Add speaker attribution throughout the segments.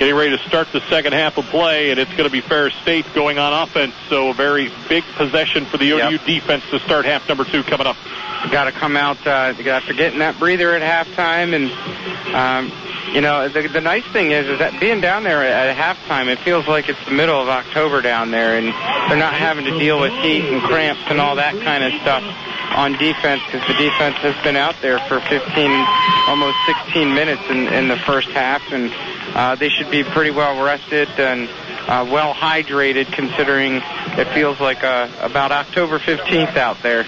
Speaker 1: getting ready to start the second half of play, and it's going to be Ferris State going on offense. So a very big possession for the ODU defense to start half number 2 coming up.
Speaker 2: You got to come out after getting that breather at halftime, and the nice thing is that being down there at halftime, it feels like it's the middle of October down there, and they're not having to deal with heat and cramps and all that kind of stuff on defense, because the defense has been out there for 15, almost 16 minutes in the first half, and they should be pretty well rested and well hydrated, considering it feels like about October 15th out there.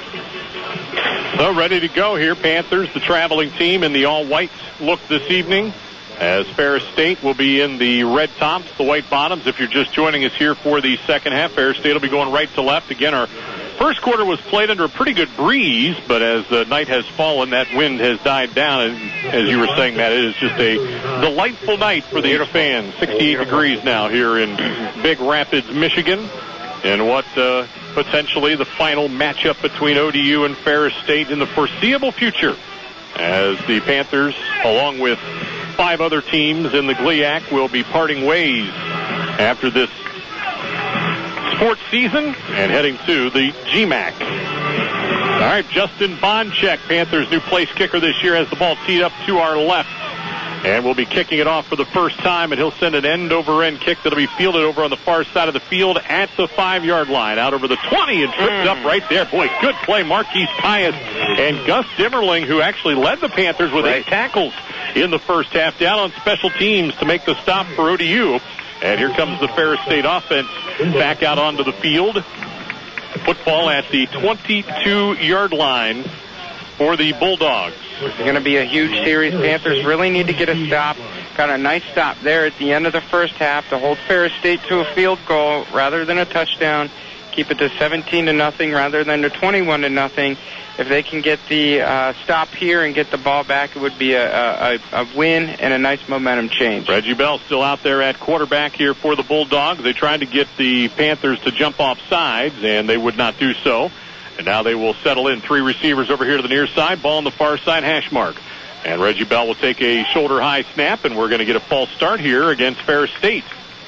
Speaker 1: So ready to go here. Panthers, the traveling team, in the all-white look this evening, as Ferris State will be in the red tops, the white bottoms. If you're just joining us here for the second half, Ferris State will be going right to left. Again, our first quarter was played under a pretty good breeze, but as the night has fallen, that wind has died down. And as you were saying, Matt, it is just a delightful night for the fans. 68 degrees now here in Big Rapids, Michigan. And what potentially the final matchup between ODU and Ferris State in the foreseeable future, as the Panthers, along with 5 other teams in the GLIAC, will be parting ways after this sports season and heading to the GMAC. All right, Justin Bonchek, Panthers' new place kicker this year, has the ball teed up to our left. And we'll be kicking it off for the first time, and he'll send an end-over-end kick that'll be fielded over on the far side of the field at the 5-yard line, out over the 20, and tripped up right there. Boy, good play, Marquise Pius and Gus Dimmerling, who actually led the Panthers with 8 tackles in the first half, down on special teams to make the stop for ODU. And here comes the Ferris State offense back out onto the field. Football at the 22-yard line for the Bulldogs.
Speaker 2: It's going to be a huge series. Panthers really need to get a stop. Got a nice stop there at the end of the first half to hold Ferris State to a field goal rather than a touchdown. Keep it to 17-0 rather than to 21-0. If they can get the stop here and get the ball back, it would be a win and a nice momentum change.
Speaker 1: Reggie Bell still out there at quarterback here for the Bulldogs. They tried to get the Panthers to jump off sides, and they would not do so. And now they will settle in 3 receivers over here to the near side. Ball on the far side, hash mark. And Reggie Bell will take a shoulder-high snap, and we're going to get a false start here against Ferris State.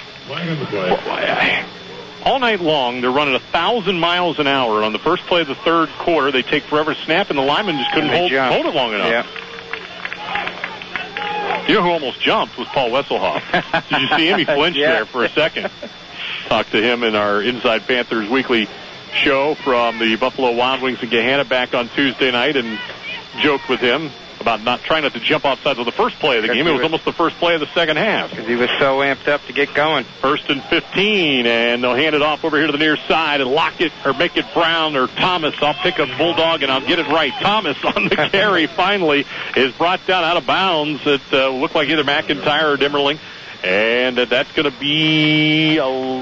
Speaker 1: All night long, they're running 1,000 miles an hour. On the first play of the third quarter, they take forever to snap, and the lineman just couldn't hold it long enough.
Speaker 2: Yeah.
Speaker 1: You know who almost jumped was Paul Wesselhoff. Did you see him? He flinched there for a second. Talked to him in our Inside Panthers Weekly show from the Buffalo Wild Wings in Gahanna back on Tuesday night, and joked with him about trying not to jump offsides on the first play of the game. It was almost the first play of the second half.
Speaker 2: Because he was so amped up to get going.
Speaker 1: 1st and 15, and they'll hand it off over here to the near side, and Lockett or make it Brown or Thomas. I'll pick a Bulldog and I'll get it right. Thomas on the carry finally is brought down out of bounds. It looked like either McIntyre or Dimmerling. And that's going to be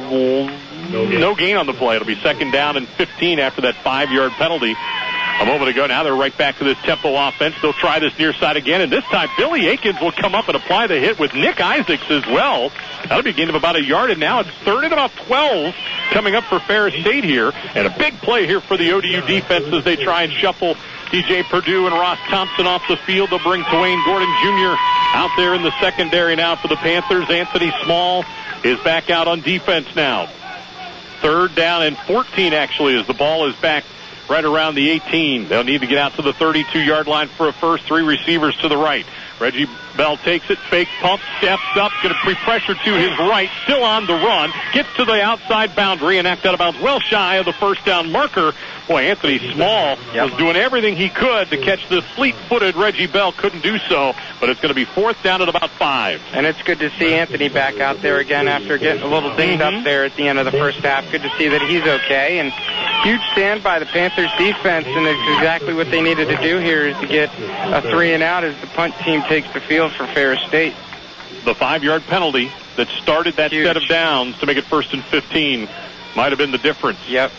Speaker 1: no gain on the play. It'll be 2nd down and 15 after that 5-yard penalty a moment ago. Now they're right back to this tempo offense. They'll try this near side again, and this time Billy Akins will come up and apply the hit with Nick Isaacs as well. That'll be a gain of about a yard, and now it's 3rd and about 12 coming up for Ferris State here. And a big play here for the ODU defense as they try and shuffle DJ Purdue and Ross Thompson off the field. They'll bring Dwayne Gordon Jr. out there in the secondary now for the Panthers. Anthony Small is back out on defense now. 3rd down and 14 actually, as the ball is back right around the 18. They'll need to get out to the 32-yard line for a first. 3 receivers to the right. Reggie Bell takes it, fake pump, steps up, going to pre-pressure to his right, still on the run, gets to the outside boundary and knocked out of bounds well shy of the first down marker. Boy, Anthony Small was doing everything he could to catch the fleet-footed Reggie Bell. Couldn't do so, but it's going to be 4th down at about 5.
Speaker 2: And it's good to see Anthony back out there again after getting a little dinged up there at the end of the first half. Good to see that he's okay. And huge stand by the Panthers defense, and it's exactly what they needed to do here is to get a 3-and-out as the punt team takes the field for Ferris State.
Speaker 1: The 5-yard penalty that started that set of downs to make it 1st and 15 might have been the difference.
Speaker 2: Yep.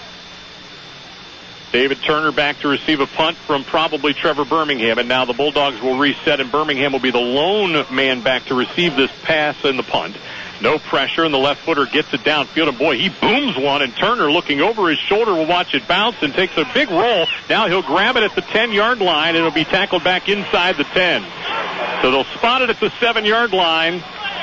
Speaker 1: David Turner back to receive a punt from probably Trevor Birmingham, and now the Bulldogs will reset, and Birmingham will be the lone man back to receive this pass and the punt. No pressure, and the left footer gets it downfield, and boy, he booms one, and Turner, looking over his shoulder, will watch it bounce and takes a big roll. Now he'll grab it at the 10-yard line, and it'll be tackled back inside the 10. So they'll spot it at the 7-yard line,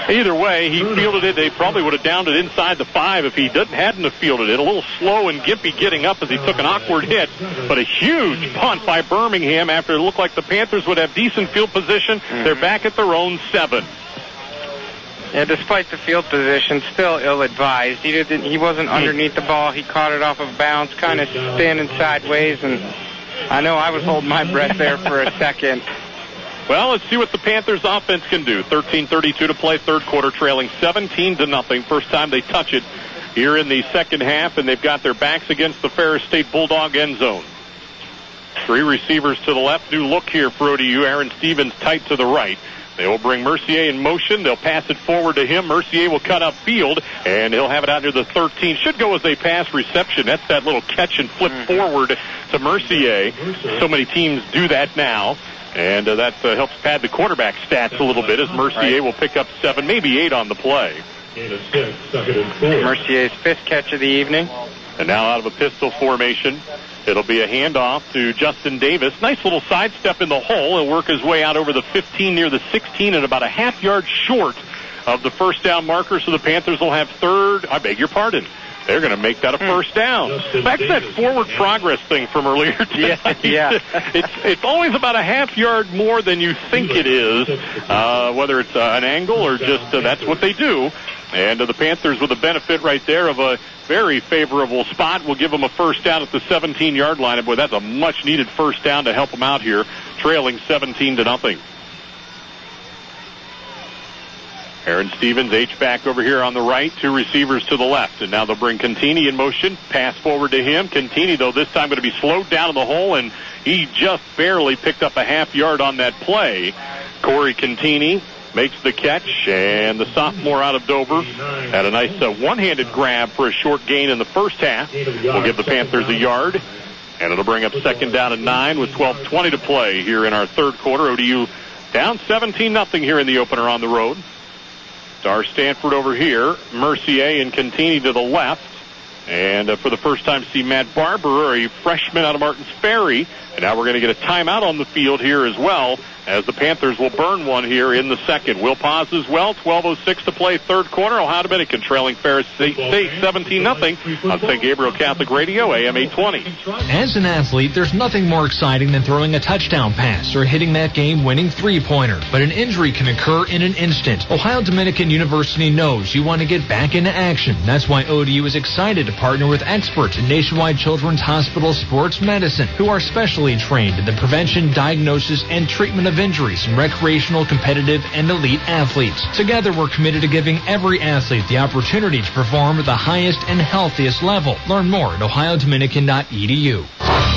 Speaker 1: Either way, he fielded it. They probably would have downed it inside the 5 if he hadn't have fielded it. A little slow and gimpy getting up as he took an awkward hit, but a huge punt by Birmingham after it looked like the Panthers would have decent field position. They're back at their own 7.
Speaker 2: Yeah, despite the field position, still ill-advised. He wasn't underneath the ball. He caught it off of bounds, kind of standing sideways, and I know I was holding my breath there for a second.
Speaker 1: Well, let's see what the Panthers offense can do. 13:32 to play, third quarter, trailing 17-0. First time they touch it here in the second half, and they've got their backs against the Ferris State Bulldog end zone. 3 receivers to the left. New look here for ODU. Aaron Stevens tight to the right. They will bring Mercier in motion. They'll pass it forward to him. Mercier will cut upfield, and he'll have it out near the 13. Should go as a pass reception. That's that little catch and flip forward to Mercier. So many teams do that now. And that helps pad the quarterback stats a little bit as Mercier will pick up 7, maybe 8 on the play.
Speaker 2: Mercier's 5th catch of the evening.
Speaker 1: And now out of a pistol formation, it'll be a handoff to Justin Davis. Nice little sidestep in the hole. He'll work his way out over the 15 near the 16 and about a half yard short of the first down marker. So the Panthers will have they're going to make that a first down. Back to that forward progress thing from earlier today.
Speaker 2: Yeah.
Speaker 1: It's always about a half yard more than you think it is, whether it's an angle or just that's what they do. And the Panthers with the benefit right there of a very favorable spot will give them a first down at the 17-yard line. And boy, that's a much-needed first down to help them out here, trailing 17-0. Aaron Stevens, H-back over here on the right, 2 receivers to the left. And now they'll bring Contini in motion, pass forward to him. Contini, though, this time going to be slowed down in the hole, and he just barely picked up a half yard on that play. Corey Contini makes the catch, and the sophomore out of Dover had a nice one-handed grab for a short gain in the first half. We'll give the Panthers a yard, and it'll bring up second down and 9 with 12:20 to play here in our third quarter. ODU down 17-0 here in the opener on the road. Star Stanford over here, Mercier and Contini to the left. And for the first time, see Matt Barber, a freshman out of Martins Ferry. And now we're going to get a timeout on the field here as well, as the Panthers will burn one here in the second. We'll pause as well. 12:06 to play, third quarter. Ohio Dominican trailing Ferris State 17-0 on St. Gabriel Catholic Radio, AM 820.
Speaker 3: As an athlete, there's nothing more exciting than throwing a touchdown pass or hitting that game-winning three-pointer. But an injury can occur in an instant. Ohio Dominican University knows you want to get back into action. That's why ODU is excited to partner with experts in Nationwide Children's Hospital Sports Medicine, who are specially trained in the prevention, diagnosis, and treatment of injuries in recreational, competitive, and elite athletes. Together, we're committed to giving every athlete the opportunity to perform at the highest and healthiest level. Learn more at ohiodominican.edu.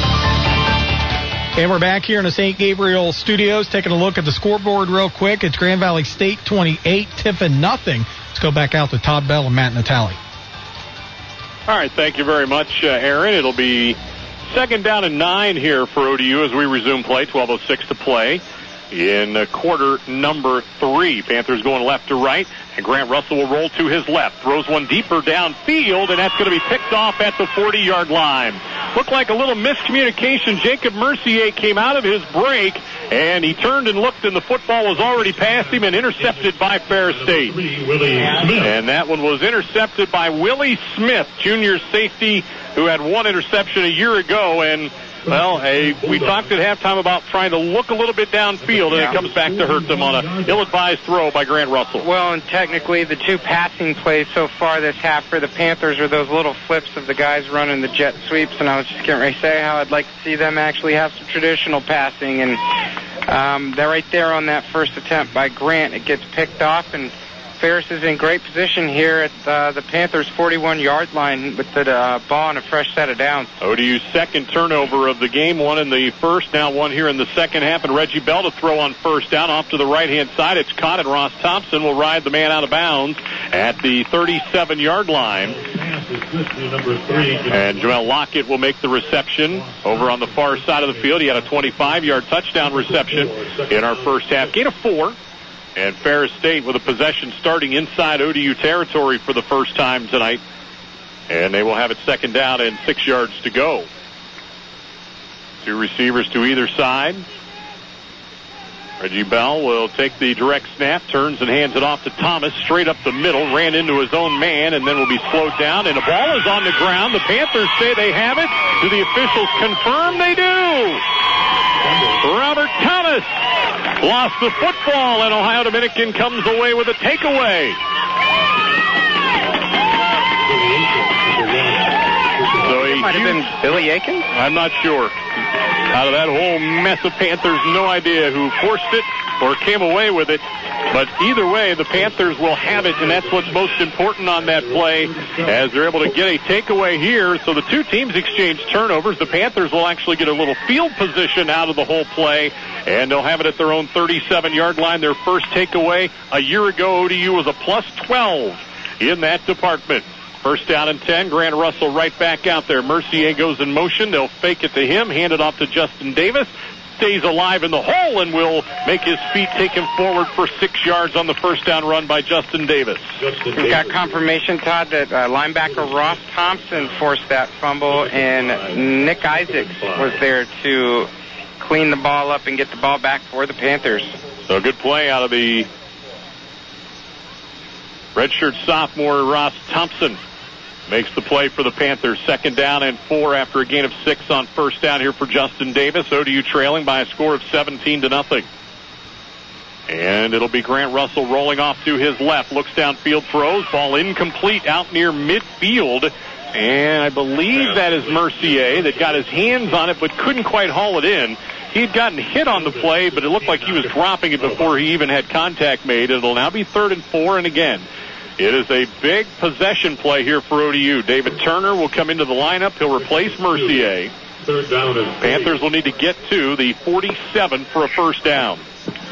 Speaker 4: And we're back here in the St. Gabriel studios, taking a look at the scoreboard real quick. It's Grand Valley State 28, Tiffin nothing. Let's go back out to Todd Bell and Matt Natale.
Speaker 1: All right, thank you very much, Aaron. It'll be second down and 9 here for ODU as we resume play. 12:06 to play in quarter number 3. Panthers going left to right, and Grant Russell will roll to his left. Throws one deeper downfield, and that's going to be picked off at the 40-yard line. Looked like a little miscommunication. Jacob Mercier came out of his break, and he turned and looked, and the football was already past him and intercepted by Ferris State. And that one was intercepted by Willie Smith, junior safety, who had one interception a year ago. And, well, we talked at halftime about trying to look a little bit downfield, and it comes back to hurt them on an ill-advised throw by Grant Russell.
Speaker 2: Well, and technically the 2 passing plays so far this half for the Panthers are those little flips of the guys running the jet sweeps, and I was just getting ready to say how I'd like to see them actually have some traditional passing. And they're right there on that first attempt by Grant. It gets picked off, and Ferris is in great position here at the Panthers' 41-yard line with the ball and a fresh set of downs.
Speaker 1: ODU's second turnover of the game, one in the first, now one here in the second half, and Reggie Bell to throw on first down off to the right-hand side. It's caught, and Ross Thompson will ride the man out of bounds at the 37-yard line. And Joel Lockett will make the reception over on the far side of the field. He had a 25-yard touchdown reception in our first half. Gain of 4. And Ferris State with a possession starting inside ODU territory for the first time tonight. And they will have it second down and 6 yards to go. 2 receivers to either side. Reggie Bell will take the direct snap, turns and hands it off to Thomas, straight up the middle, ran into his own man, and then will be slowed down, and the ball is on the ground. The Panthers say they have it. Do the officials confirm they do? Robert Thomas lost the football, and Ohio Dominican comes away with a takeaway. So
Speaker 2: It might have been Billy Aiken?
Speaker 1: I'm not sure. Out of that whole mess of Panthers, no idea who forced it or came away with it. But either way, the Panthers will have it, and that's what's most important on that play, as they're able to get a takeaway here. So the two teams exchange turnovers. The Panthers will actually get a little field position out of the whole play, and they'll have it at their own 37-yard line. Their first takeaway a year ago, ODU was a plus 12 in that department. First down and 10. Grant Russell right back out there. Mercier goes in motion. They'll fake it to him. Hand it off to Justin Davis. Stays alive in the hole and will make his feet take him forward for 6 yards on the first down run by Justin Davis.
Speaker 2: We've got confirmation, Todd, that linebacker Ross Thompson forced that fumble, and Nick Isaacs was there to clean the ball up and get the ball back for the Panthers.
Speaker 1: So good play out of the redshirt sophomore Ross Thompson. Makes the play for the Panthers. Second down and 4 after a gain of 6 on first down here for Justin Davis. ODU trailing by a score of 17-0. And it'll be Grant Russell rolling off to his left. Looks downfield, throws. Ball incomplete out near midfield. And I believe that is Mercier that got his hands on it but couldn't quite haul it in. He'd gotten hit on the play, but it looked like he was dropping it before he even had contact made. It'll now be 3rd and 4, and again, it is a big possession play here for ODU. David Turner will come into the lineup. He'll replace Mercier.
Speaker 5: Third down and
Speaker 1: Panthers will need to get to the 47 for a first down.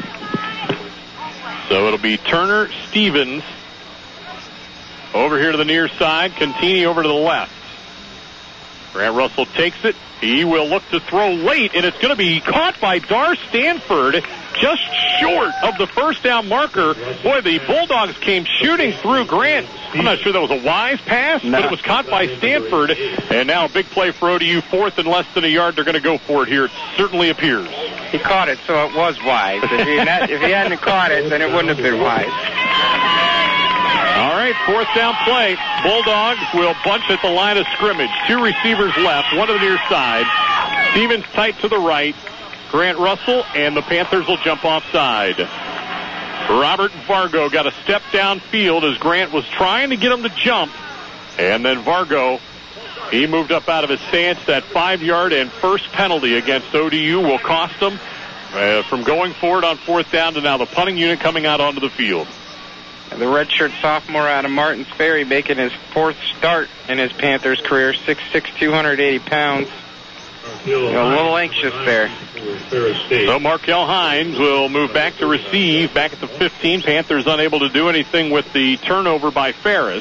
Speaker 1: So it'll be Turner, Stevens over here to the near side. Contini over to the left. Grant Russell takes it. He will look to throw late, and it's going to be caught by Dar Stanford just short of the first down marker. Boy, the Bulldogs came shooting through Grant. I'm not sure that was a wise pass, but it was caught by Stanford. And now a big play for ODU, 4th and less than a yard. They're going to go for it here. It certainly appears.
Speaker 2: He caught it, so it was wise. If he hadn't caught it, then it wouldn't have been wise.
Speaker 1: All right, 4th down play. Bulldogs will bunch at the line of scrimmage. 2 receivers left, one to the near side. Stevens tight to the right. Grant Russell, and the Panthers will jump offside. Robert Vargo got a step downfield as Grant was trying to get him to jump. And then Vargo, he moved up out of his stance. That 5-yard and first penalty against ODU will cost them from going forward on 4th down to now the punting unit coming out onto the field.
Speaker 2: The redshirt sophomore out of Martins Ferry making his 4th start in his Panthers career, 6'6", 280 pounds. A little anxious there.
Speaker 1: So Markel Hines will move back to receive, back at the 15. Panthers unable to do anything with the turnover by Ferris.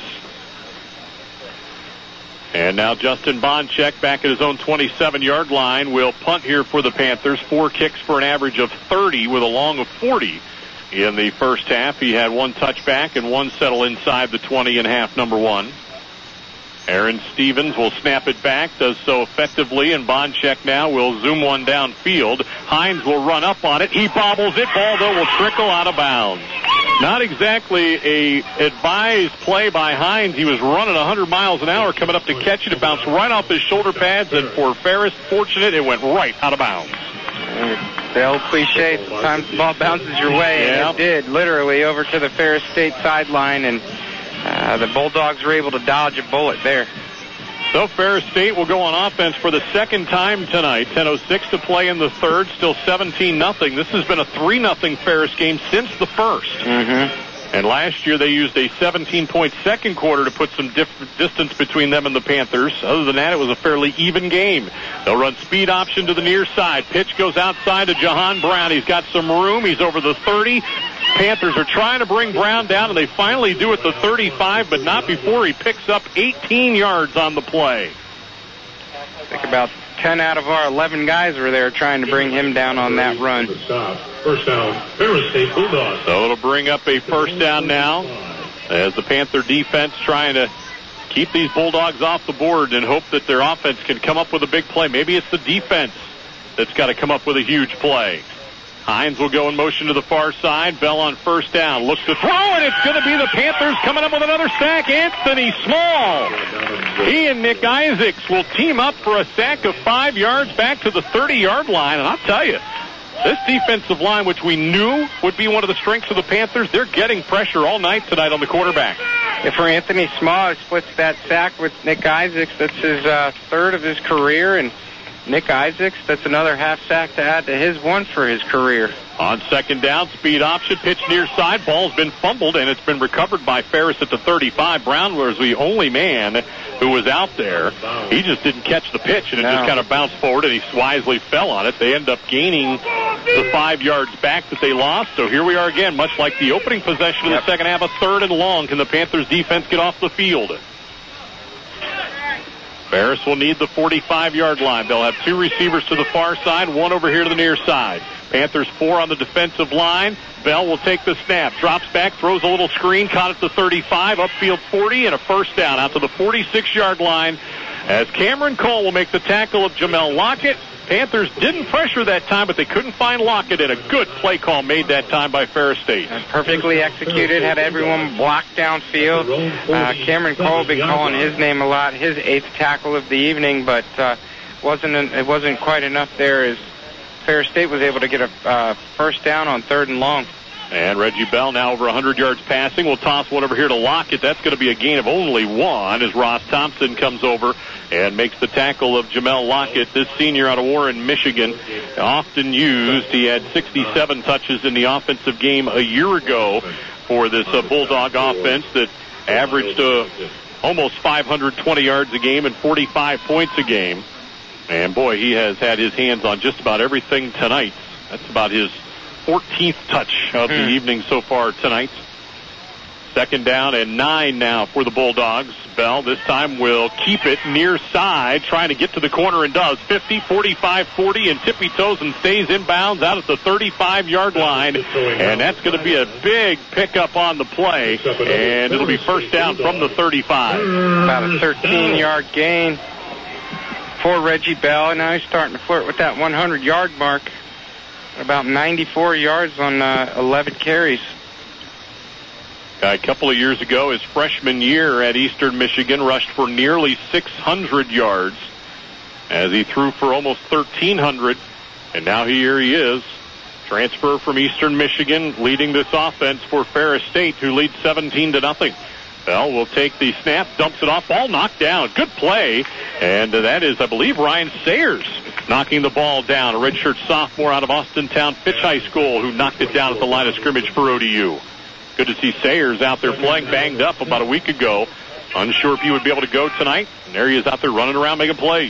Speaker 1: And now Justin Boncheck back at his own 27-yard line will punt here for the Panthers. 4 kicks for an average of 30 with a long of 40. In the first half, he had 1 touchback and 1 settle inside the 20 in half number 1. Aaron Stevens will snap it back, does so effectively, and Boncheck now will zoom one downfield. Hines will run up on it. He bobbles it. Ball, though, will trickle out of bounds. Not exactly a advised play by Hines. He was running 100 miles an hour coming up to catch it. It bounced right off his shoulder pads, and for Ferris, fortunate, it went right out of bounds.
Speaker 2: The old cliche, sometimes the ball bounces your way, and it did, literally, over to the Ferris State sideline, and the Bulldogs were able to dodge a bullet there.
Speaker 1: So Ferris State will go on offense for the second time tonight. 10:06 to play in the third, still 17-0. This has been a 3-0 Ferris game since the first.
Speaker 2: Mm-hmm.
Speaker 1: And last year they used a 17-point second quarter to put some distance between them and the Panthers. Other than that, it was a fairly even game. They'll run speed option to the near side. Pitch goes outside to Jahan Brown. He's got some room. He's over the 30. Panthers are trying to bring Brown down, and they finally do at the 35, but not before he picks up 18 yards on the play.
Speaker 2: I think about 10 out of our 11 guys were there trying to bring him down on that run.
Speaker 5: First down, Ferris State Bulldogs.
Speaker 1: So it'll bring up a first down now as the Panther defense trying to keep these Bulldogs off the board and hope that their offense can come up with a big play. Maybe it's the defense that's got to come up with a huge play. Hines will go in motion to the far side. Bell on first down. Looks to throw, and it's going to be the Panthers coming up with another sack. Anthony Small. He and Nick Isaacs will team up for a sack of 5 yards back to the 30-yard line. And I'll tell you, this defensive line, which we knew would be one of the strengths of the Panthers, they're getting pressure all night tonight on the quarterback.
Speaker 2: If for Anthony Small, he splits that sack with Nick Isaacs. That's his third of his career, and Nick Isaacs, that's another half sack to add to his one for his career.
Speaker 1: On second down, speed option, pitch near side. Ball's been fumbled, and it's been recovered by Ferris at the 35. Brown was the only man who was out there. He just didn't catch the pitch, and it just kind of bounced forward, and he wisely fell on it. They end up gaining the 5 yards back that they lost. So here we are again, much like the opening possession of the second half, a third and long. Can the Panthers defense get off the field? Ferris will need the 45-yard line. They'll have 2 receivers to the far side, 1 over here to the near side. Panthers 4 on the defensive line. Bell will take the snap, drops back, throws a little screen, caught at the 35, upfield 40, and a first down out to the 46-yard line as Cameron Cole will make the tackle of Jamel Lockett. Panthers didn't pressure that time, but they couldn't find Lockett, and a good play call made that time by Ferris State.
Speaker 2: Perfectly executed, had everyone blocked downfield. Cameron Cole been calling his name a lot, his 8th tackle of the evening, but it wasn't quite enough there as Ferris State was able to get a first down on 3rd and long.
Speaker 1: And Reggie Bell now over 100 yards passing. We'll toss one over here to Lockett. That's going to be a gain of only 1 as Ross Thompson comes over and makes the tackle of Jamel Lockett, this senior out of Warren, Michigan. Often used. He had 67 touches in the offensive game a year ago for this Bulldog offense that averaged almost 520 yards a game and 45 points a game. And boy, he has had his hands on just about everything tonight. That's about his 14th touch of the evening so far tonight. Second down and 9 now for the Bulldogs. Bell this time will keep it near side, trying to get to the corner, and does. 50, 45, 40, and tippy toes and stays inbounds out at the 35-yard line. And that's going to be a big pickup on the play, and it'll be first down from the 35.
Speaker 2: About a 13-yard gain for Reggie Bell, and now he's starting to flirt with that 100-yard mark. About 94 yards on 11 carries.
Speaker 1: A couple of years ago, his freshman year at Eastern Michigan, rushed for nearly 600 yards as he threw for almost 1,300. And now here he is, transfer from Eastern Michigan, leading this offense for Ferris State, who leads 17-0. Bell will take the snap, dumps it off, ball knocked down. Good play. And that is, I believe, Ryan Sayers knocking the ball down, a redshirt sophomore out of Austintown Fitch High School who knocked it down at the line of scrimmage for ODU. Good to see Sayers out there playing, banged up about a week ago. Unsure if he would be able to go tonight. And there he is out there running around making plays.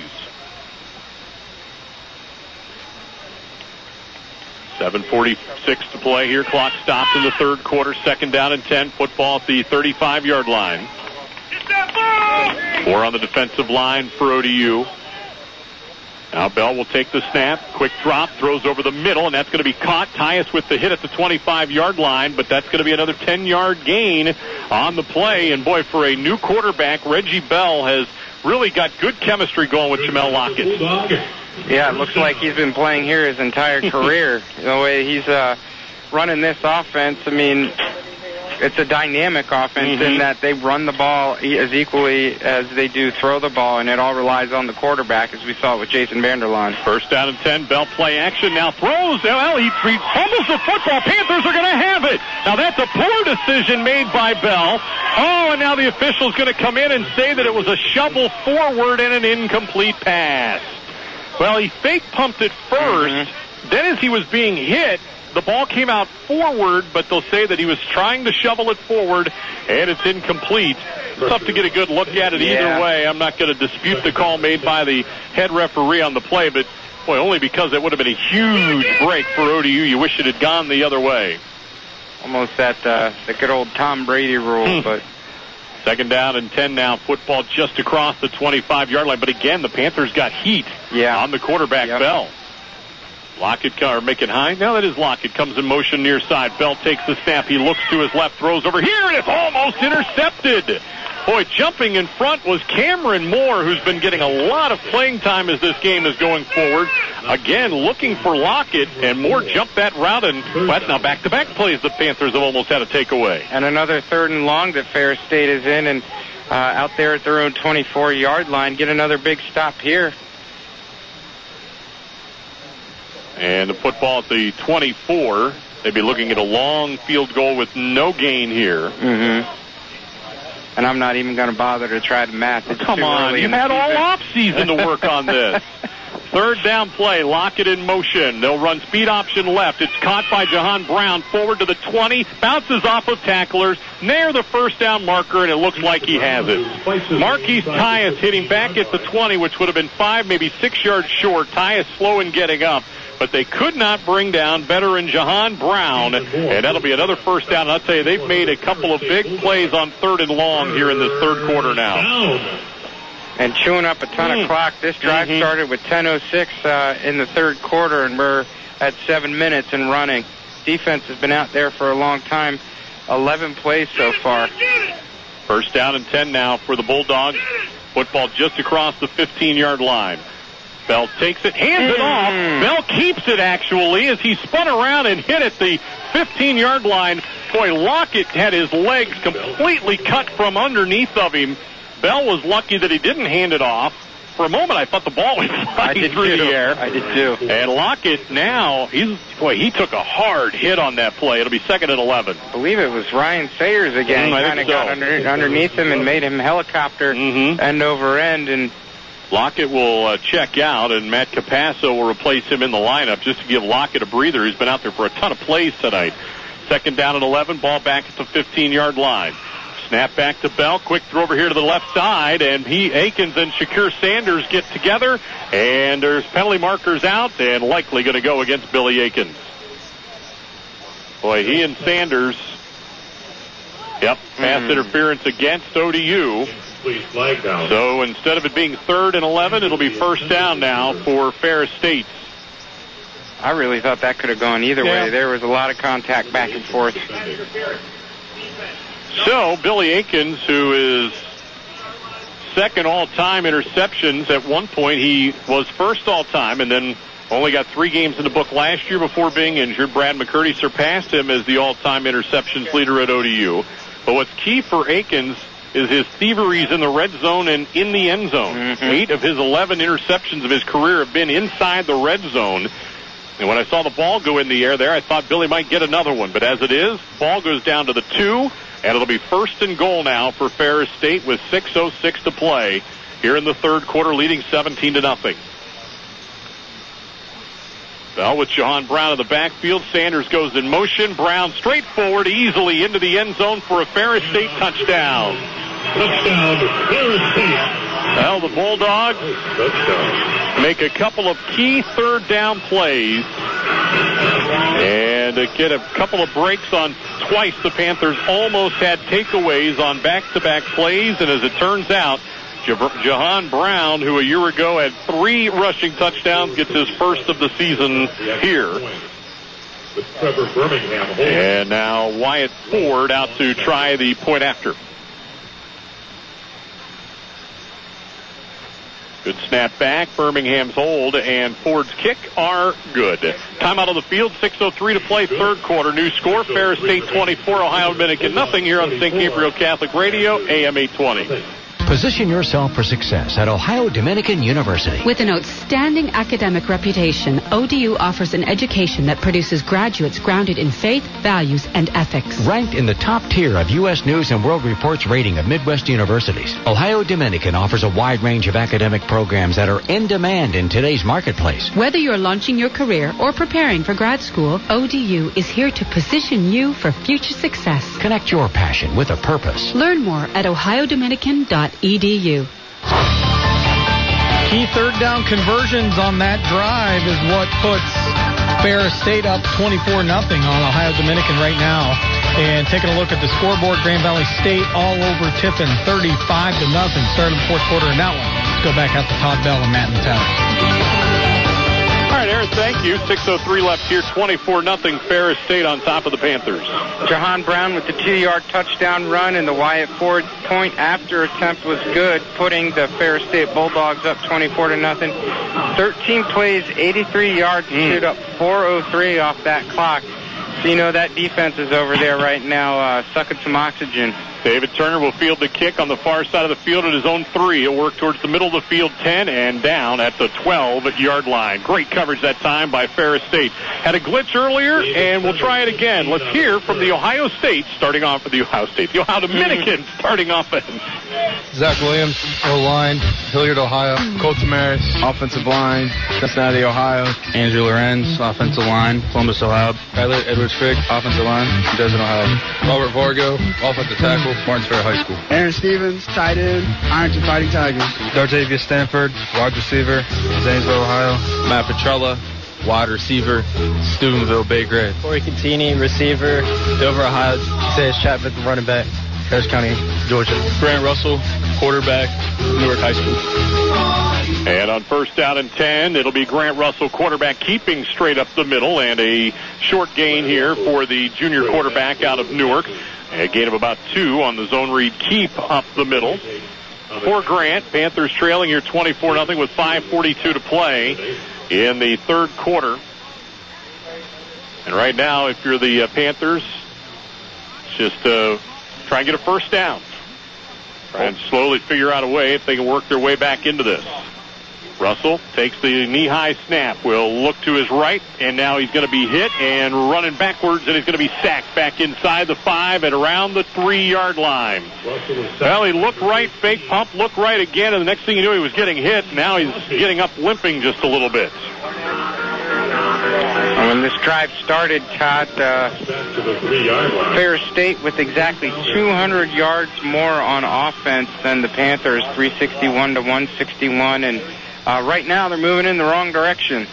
Speaker 1: 7:46 to play here. Clock stopped in the third quarter. Second down and 10. Football at the 35-yard line. 4 on the defensive line for ODU. Now Bell will take the snap. Quick drop. Throws over the middle, and that's going to be caught. Tyus with the hit at the 25-yard line, but that's going to be another 10-yard gain on the play. And boy, for a new quarterback, Reggie Bell has really got good chemistry going with Jamel Lockett.
Speaker 2: Yeah, it looks like he's been playing here his entire career. The way he's running this offense, I mean, it's a dynamic offense in that they run the ball as equally as they do throw the ball, and it all relies on the quarterback, as we saw with Jason Vanderlaan.
Speaker 1: First down and 10. Bell play action now throws. Well, he fumbles the football. Panthers are going to have it. Now that's a poor decision made by Bell. Oh, and now the official's going to come in and say that it was a shovel forward and an incomplete pass. Well, he fake pumped it first. Then as he was being hit, the ball came out forward, but they'll say that he was trying to shovel it forward, and it's incomplete. It's tough to get a good look at it either way. I'm not going to dispute the call made by the head referee on the play, but, boy, only because it would have been a huge break for ODU. You wish it had gone the other way.
Speaker 2: Almost that the good old Tom Brady rule, but...
Speaker 1: Second down and 10 now. Football just across the 25-yard line. But again, the Panthers got heat on the quarterback, Bell. Lockett making high. Now that is Lockett. Comes in motion near side. Bell takes the snap. He looks to his left, throws over here, and it's almost intercepted. Boy, jumping in front was Cameron Moore, who's been getting a lot of playing time as this game is going forward. Again, looking for Lockett, and Moore jumped that route, and that's now back-to-back plays the Panthers have almost had to take away.
Speaker 2: And another 3rd and long that Ferris State is in, and out there at their own 24-yard line. Get another big stop here.
Speaker 1: And the football at the 24. They'd be looking at a long field goal with no gain here.
Speaker 2: Mm-hmm. And I'm not even going to bother to try to math. It's
Speaker 1: Come on, you've had all off-season to work on this. 3rd down play, Lockett in motion. They'll run speed option left. It's caught by Jahan Brown, forward to the 20, bounces off of tacklers, near the 1st down marker, and it looks like he has it. Marquise Tyus hitting back at the 20, which would have been 5, maybe 6 yards short. Tyus slow in getting up, but they could not bring down veteran Jahan Brown, and that'll be another 1st down. And I'll tell you, they've made a couple of big plays on 3rd and long here in this 3rd quarter now.
Speaker 2: And chewing up a ton of clock. This drive started with 10:06 in the 3rd quarter, and we're at 7 minutes and running. Defense has been out there for a long time. 11 plays so far.
Speaker 1: 1st down and 10 now for the Bulldogs. Football just across the 15-yard line. Bell takes it, hands it off. Bell keeps it, actually, as he spun around and hit at the 15-yard line. Boy, Lockett had his legs completely cut from underneath of him. Bell was lucky that he didn't hand it off. For a moment, I thought the ball went flying through the air.
Speaker 2: I did too.
Speaker 1: And Lockett now, he took a hard hit on that play. It'll be 2nd and 11.
Speaker 2: I believe it was Ryan Sayers again. Kind of got underneath him and made him helicopter end over end. And
Speaker 1: Lockett will check out, and Matt Capasso will replace him in the lineup just to give Lockett a breather. He's been out there for a ton of plays tonight. 2nd down and 11, ball back at the 15-yard line. Snap back to Bell. Quick throw over here to the left side, and Akins and Shakir Sanders get together, and there's penalty markers out, and likely going to go against Billy Akins. Boy, he and Sanders, pass interference against ODU. So instead of it being 3rd and 11, it'll be 1st down now for Ferris State.
Speaker 2: I really thought that could have gone either way. There was a lot of contact back and forth.
Speaker 1: So, Billy Akins, who is 2nd all-time interceptions. At one point, he was 1st all-time, and then only got 3 games in the book last year before being injured. Brad McCurdy surpassed him as the all-time interceptions leader at ODU. But what's key for Akins is his thieveries in the red zone and in the end zone. 8 of his 11 interceptions of his career have been inside the red zone. And when I saw the ball go in the air there, I thought Billy might get another one. But as it is, ball goes down to the 2. And it'll be 1st and goal now for Ferris State with 6:06 to play here in the 3rd quarter, leading 17-0. Bell with Jahan Brown in the backfield. Sanders goes in motion. Brown straight forward, easily into the end zone for a Ferris State touchdown.
Speaker 5: Touchdown, Ferris State.
Speaker 1: Well, the Bulldogs make a couple of key 3rd down plays and get a couple of breaks on twice. The Panthers almost had takeaways on back-to-back plays, and as it turns out, Jahan Brown, who a year ago had 3 rushing touchdowns, gets his 1st of the season here.
Speaker 5: With Trevor Birmingham.
Speaker 1: And now Wyatt Ford out to try the point after. Good snap back. Birmingham's hold and Ford's kick are good. Timeout on the field. 6:03 to play, 3rd quarter. New score: Ferris State 24, Ohio Dominican nothing. Here on St. Gabriel Catholic Radio, AM 820.
Speaker 6: Position yourself for success at Ohio Dominican University.
Speaker 7: With an outstanding academic reputation, ODU offers an education that produces graduates grounded in faith, values, and ethics.
Speaker 6: Ranked in the top tier of U.S. News and World Report's rating of Midwest universities, Ohio Dominican offers a wide range of academic programs that are in demand in today's marketplace.
Speaker 7: Whether you're launching your career or preparing for grad school, ODU is here to position you for future success.
Speaker 6: Connect your passion with a purpose.
Speaker 7: Learn more at ohiodominican.edu.
Speaker 4: Key 3rd down conversions on that drive is what puts Ferris State up 24-0 on Ohio Dominican right now. And taking a look at the scoreboard, Grand Valley State all over Tiffin, 35-0. Starting the 4th quarter in that one. Let's go back out to Todd Bell and Matt Nutella.
Speaker 1: right, Aaron, thank you. 6:03 left here, 24-0 Ferris State on top of the Panthers.
Speaker 2: Jahan Brown with the 2-yard touchdown run, and the Wyatt Ford point after attempt was good, putting the Ferris State Bulldogs up 24-0. 13 plays, 83 yards, shoot up 4:03 off that clock. So you know that defense is over there right now sucking some oxygen.
Speaker 1: David Turner will field the kick on the far side of the field at his own 3. He'll work towards the middle of the field, 10, and down at the 12-yard line. Great coverage that time by Ferris State. Had a glitch earlier, and we'll try it again. Let's hear from the Ohio Dominican starting offense.
Speaker 8: Zach Williams, O-line, Hilliard, Ohio. Cole Tamaris, offensive line, Cincinnati, Ohio. Andrew Lorenz, offensive line, Columbus, Ohio. Tyler Edwards-Fick, offensive line, Desmond, Ohio. Robert Vargo, offensive tackle, Martinsville High School.
Speaker 9: Aaron Stevens, tight end, Ironton Fighting Tigers.
Speaker 8: Dartavius Stanford, wide receiver, Zanesville, Ohio. Matt Petrella, wide receiver, Steubenville, Bay Gray.
Speaker 10: Corey Contini, receiver, Dover, Ohio. Sayers Chapman, running back, Harris County, Georgia.
Speaker 8: Grant Russell, quarterback, Newark High School.
Speaker 1: And on 1st down and 10, it'll be Grant Russell, quarterback, keeping straight up the middle, and a short gain here for the junior quarterback out of Newark. A gain of about 2 on the zone read keep up the middle. For Grant, Panthers trailing here 24-0 with 5:42 to play in the third quarter. And right now, if you're the Panthers, just try and get a first down. Try and slowly figure out a way if they can work their way back into this. Russell takes the knee-high snap, will look to his right, and now he's going to be hit and running backwards, and he's going to be sacked back inside the 5 and around the 3-yard line. Well, he looked right, fake pump, looked right again, and the next thing you knew, he was getting hit. Now he's getting up limping just a little bit.
Speaker 2: When this drive started, Todd, Ferris State with exactly 200 yards more on offense than the Panthers, 361 to 161, and right now they're moving in the wrong direction.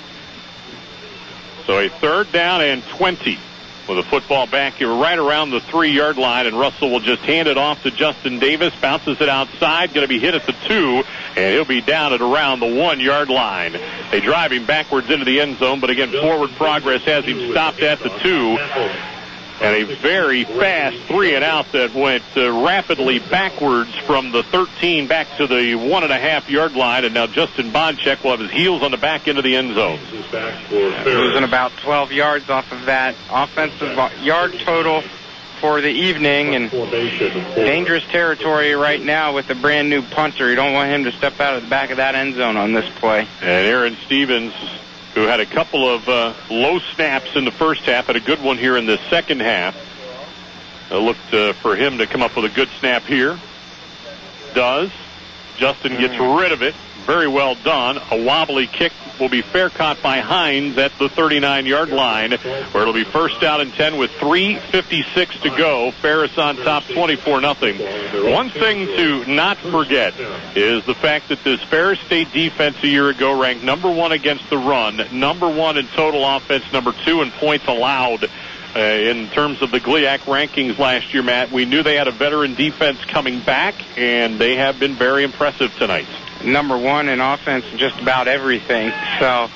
Speaker 1: So a 3rd down and 20 with a football back here right around the 3-yard line, and Russell will just hand it off to Justin Davis, bounces it outside, going to be hit at the 2, and he'll be down at around the 1-yard line. They drive him backwards into the end zone, but again, forward progress has him stopped at the 2. And a very fast 3-and-out that went rapidly backwards from the 13 back to the 1.5-yard line. And now Justin Bonchek will have his heels on the back end of the end zone.
Speaker 2: Losing about 12 yards off of that offensive yard total for the evening. And dangerous territory right now with a brand new punter. You don't want him to step out of the back of that end zone on this play.
Speaker 1: And Aaron Stevens, who had a couple of low snaps in the first half, had a good one here in the second half. Looked for him to come up with a good snap here. Does. Justin gets rid of it. Very well done. A wobbly kick will be fair caught by Hines at the 39-yard line, where it'll be 1st down and 10 with 3:56 to go. Ferris on top, 24-0. One thing to not forget is the fact that this Ferris State defense a year ago ranked number 1 against the run, number 1 in total offense, number 2 in points allowed. In terms of the GLIAC rankings last year, Matt, we knew they had a veteran defense coming back, and they have been very impressive tonight.
Speaker 2: Number 1 in offense in just about everything. So,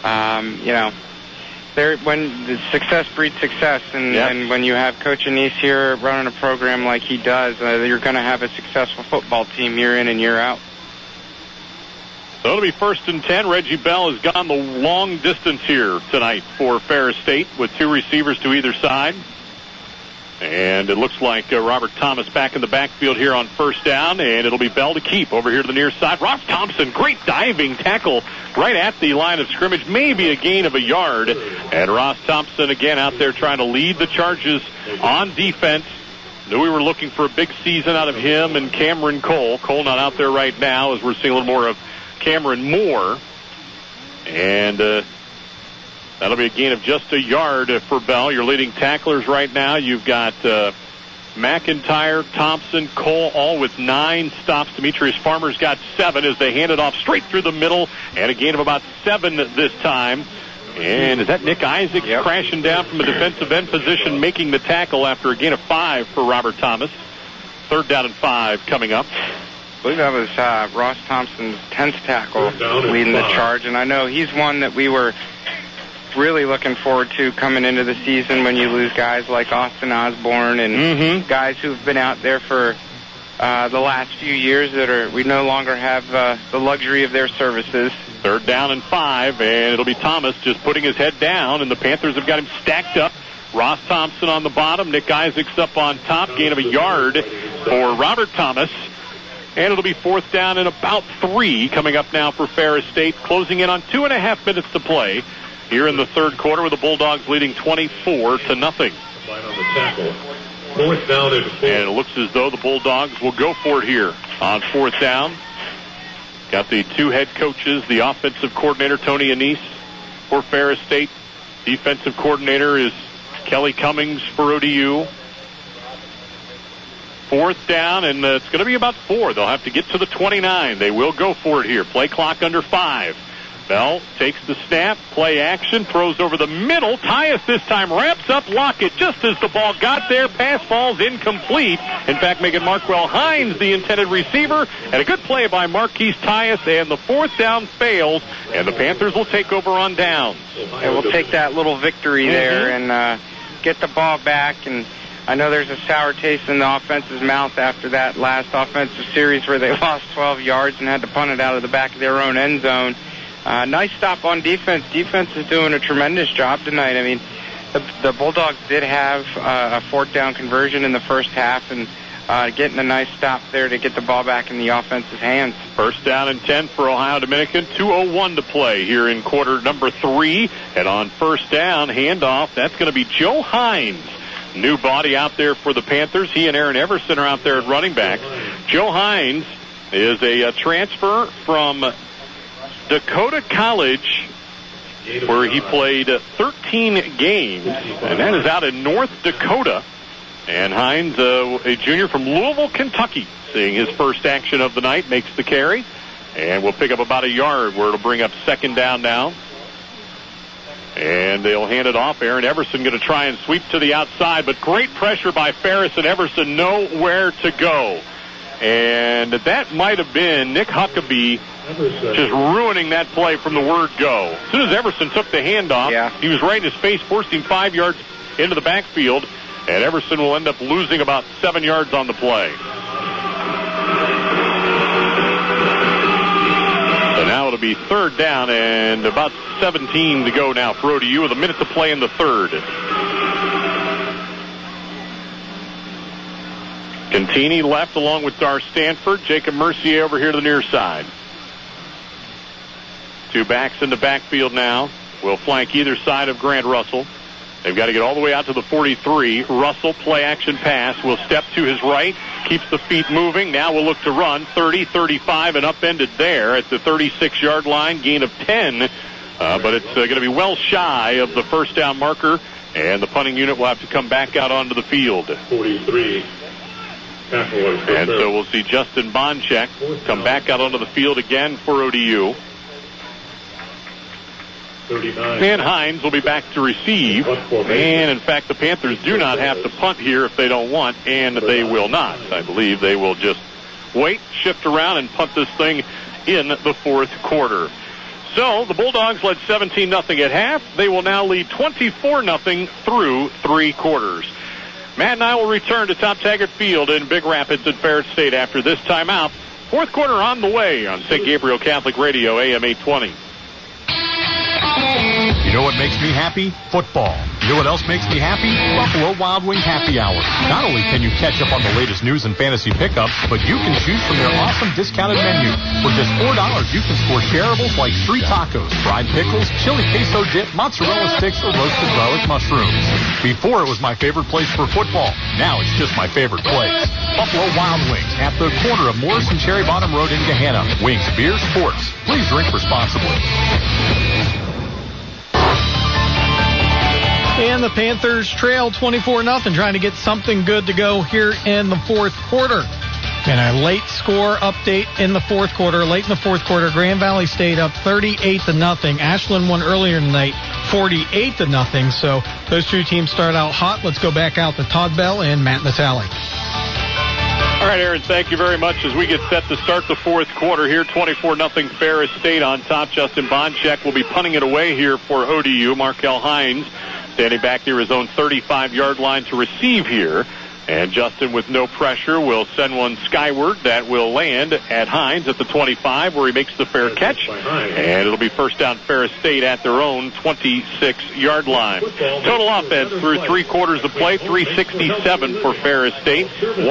Speaker 2: when the success breeds success, and when you have Coach Anise here running a program like he does, you're going to have a successful football team year in and year out.
Speaker 1: So it'll be 1st and 10. Reggie Bell has gone the long distance here tonight for Ferris State with 2 receivers to either side. And it looks like Robert Thomas back in the backfield here on 1st down, and it'll be Bell to keep over here to the near side. Ross Thompson, great diving tackle right at the line of scrimmage, maybe a gain of a yard. And Ross Thompson again out there trying to lead the charges on defense. Knew we were looking for a big season out of him and Cameron Cole. Cole not out there right now as we're seeing a little more of Cameron Moore. And that'll be a gain of just a yard for Bell. Your leading tacklers right now, you've got McIntyre, Thompson, Cole, all with 9 stops. Demetrius Farmer's got 7 as they hand it off straight through the middle, and a gain of about 7 this time. And is that Nick Isaacs crashing down from a defensive end position, making the tackle after a gain of 5 for Robert Thomas. 3rd down and 5 coming up.
Speaker 2: I believe that was Ross Thompson's 10th tackle leading the charge, and I know he's one that we were really looking forward to coming into the season when you lose guys like Austin Osborne and guys who've been out there for the last few years that we no longer have the luxury of their services.
Speaker 1: 3rd down and 5, and it'll be Thomas just putting his head down, and the Panthers have got him stacked up. Ross Thompson on the bottom, Nick Isaacs up on top, gain of a yard for Robert Thomas. And it'll be 4th down and about 3 coming up now for Ferris State, closing in on 2.5 minutes to play here in the 3rd quarter with the Bulldogs leading 24-0.
Speaker 5: On the tackle. 4th down and 4.
Speaker 1: And it looks as though the Bulldogs will go for it here on 4th down. Got the 2 head coaches, the offensive coordinator, Tony Anise, for Ferris State. Defensive coordinator is Kelly Cummings for ODU. 4th down, and it's going to be about 4. They'll have to get to the 29. They will go for it here. Play clock under 5. Bell takes the snap, play action, throws over the middle. Tyus this time wraps up Lockett just as the ball got there. Pass falls incomplete. In fact, making Marquel Hines the intended receiver. And a good play by Marquise Tyus, and the 4th down fails, and the Panthers will take over on downs.
Speaker 2: And we'll take that little victory there and get the ball back. And I know there's a sour taste in the offense's mouth after that last offensive series where they lost 12 yards and had to punt it out of the back of their own end zone. Nice stop on defense. Defense is doing a tremendous job tonight. I mean, the Bulldogs did have a 4th down conversion in the first half, and getting a nice stop there to get the ball back in the offense's hands.
Speaker 1: 1st down and 10 for Ohio Dominican. 2:01 to play here in quarter number 3. And on 1st down, handoff, that's going to be Joe Hines. New body out there for the Panthers. He and Aaron Everson are out there at running backs. Joe Hines is a transfer from Dakota College, where he played 13 games, and that is out in North Dakota. And Hines, a junior from Louisville, Kentucky, seeing his first action of the night, makes the carry, and will pick up about a yard, where it'll bring up 2nd down now. And they'll hand it off. Aaron Everson going to try and sweep to the outside, but great pressure by Ferris, and Everson nowhere to go. And that might have been Nick Huckabee just ruining that play from the word go. As soon as Everson took the handoff, he was right in his face, forced him 5 yards into the backfield, and Everson will end up losing about 7 yards on the play. So now it'll be 3rd down and about 17 to go now for ODU with a minute to play in the 3rd. Contini left along with Dar Stanford. Jacob Mercier over here to the near side. 2 backs in the backfield now. Will flank either side of Grant Russell. They've got to get all the way out to the 43. Russell, play action pass, will step to his right, keeps the feet moving. Now will look to run 30, 35, and upended there at the 36-yard line, gain of 10. But it's going to be well shy of the 1st down marker, and the punting unit will have to come back out onto the field.
Speaker 5: 43.
Speaker 1: And so we'll see Justin Bonchek come back out onto the field again for ODU.
Speaker 5: 39.
Speaker 1: And Hines will be back to receive. And, in fact, the Panthers do not have to punt here if they don't want, and they will not. I believe they will just wait, shift around, and punt this thing in the 4th quarter. So the Bulldogs led 17-0 at half. They will now lead 24-0 through 3 quarters. Matt and I will return to Tom Taggart Field in Big Rapids at Ferris State after this timeout. 4th quarter on the way on St. Gabriel Catholic Radio, AM 820.
Speaker 11: You know what makes me happy? Football. You know what else makes me happy? Buffalo Wild Wing Happy Hour. Not only can you catch up on the latest news and fantasy pickups, but you can choose from their awesome discounted menu. For just $4, you can score shareables like free tacos, fried pickles, chili queso dip, mozzarella sticks, or roasted garlic mushrooms. Before it was my favorite place for football. Now it's just my favorite place. Buffalo Wild Wings at the corner of Morris and Cherry Bottom Road in Gahanna. Wings, beer, sports. Please drink responsibly.
Speaker 4: And the Panthers trail 24-0, trying to get something good to go here in the 4th quarter. And a late score update in the 4th quarter. Late in the 4th quarter, Grand Valley State up 38-0. Ashland won earlier tonight, 48-0. So those 2 teams start out hot. Let's go back out to Todd Bell and Matt Natale.
Speaker 12: All
Speaker 1: All right, Aaron, thank you very much as we get set to start the fourth quarter here. 24-0 Ferris State on top. Justin Bonchek will be punting it away here for ODU. Markel Hines standing back near his own 35-yard line to receive here. And Justin, with no pressure, will send one skyward. That will land at Hines at the 25, where he makes the fair catch. And it'll be first down Ferris State at their own 26-yard line. Total offense through 3 quarters of play, 367 for Ferris State,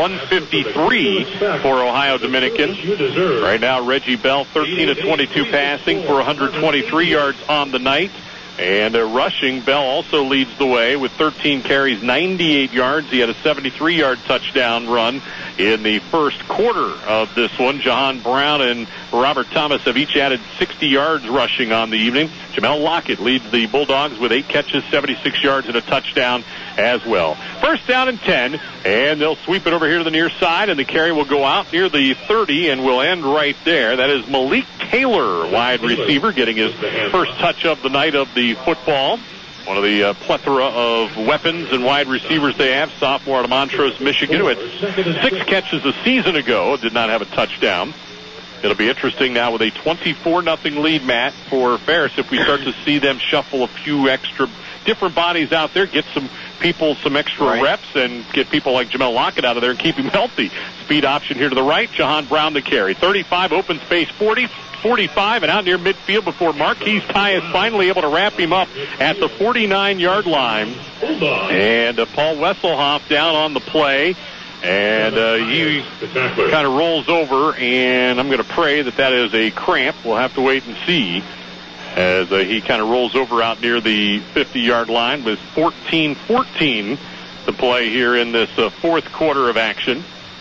Speaker 1: 153 for Ohio Dominican. Right now, Reggie Bell, 13 of 22 passing for 123 yards on the night. And rushing, Bell also leads the way with 13 carries, 98 yards. He had a 73-yard touchdown run in the first quarter of this one. Jahan Brown and Robert Thomas have each added 60 yards rushing on the evening. Jamel Lockett leads the Bulldogs with 8 catches, 76 yards, and a touchdown as well. First down and 10, and they'll sweep it over here to the near side, and the carry will go out near the 30 and will end right there. That is Malik Taylor, wide receiver, getting his first touch of the night of the football. One of the plethora of weapons and wide receivers they have. Sophomore out of Montrose, Michigan, who had 6 catches a season ago, did not have a touchdown. It'll be interesting now with a 24-0 lead, Matt, for Ferris, if we start to see them shuffle a few extra different bodies out there, get some people some extra reps, and get people like Jamel Lockett out of there and keep him healthy. Speed option here to the right. Jahan Brown to carry. 35, open space 40, 45, and out near midfield before Marquise Ty is finally able to wrap him up at the 49-yard line. And Paul Wesselhoff down on the play. And he kind of rolls over, and I'm going to pray that is a cramp. We'll have to wait and see as he kind of rolls over out near the 50-yard line with 14-14 to play here in this fourth quarter of action.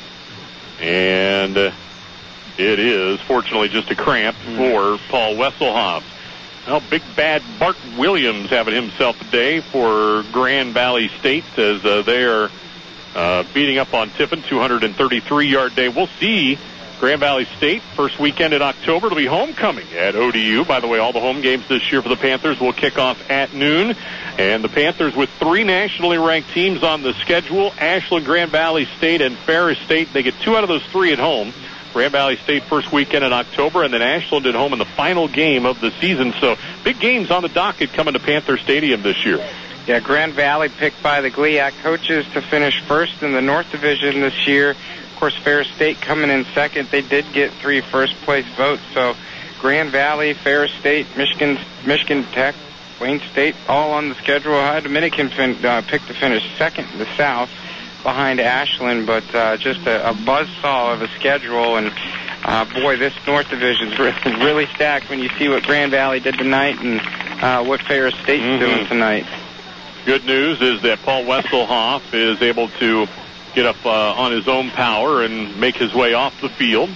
Speaker 1: And it is, fortunately, just a cramp for Paul Wesselhoff. Well, big bad Bart Williams having himself a day for Grand Valley State as they are beating up on Tiffin, 233-yard day. We'll see Grand Valley State, first weekend in October. It'll be homecoming at ODU. By the way, all the home games this year for the Panthers will kick off at noon. And the Panthers with 3 nationally ranked teams on the schedule, Ashland, Grand Valley State, and Ferris State. They get 2 out of those 3 at home. Grand Valley State first weekend in October, and then Ashland at home in the final game of the season. So big games on the docket coming to Panther Stadium this year.
Speaker 2: Yeah, Grand Valley picked by the GLIAC coaches to finish first in the North Division this year. Of course, Ferris State coming in second. They did get 3 first-place votes. So Grand Valley, Ferris State, Michigan Tech, Wayne State, all on the schedule. Ohio Dominican picked to finish second in the South behind Ashland, but just a buzzsaw of a schedule. And, boy, this North Division is really stacked when you see what Grand Valley did tonight and what Ferris State's doing tonight.
Speaker 1: Good news is that Paul Wesselhoff is able to get up on his own power and make his way off the field.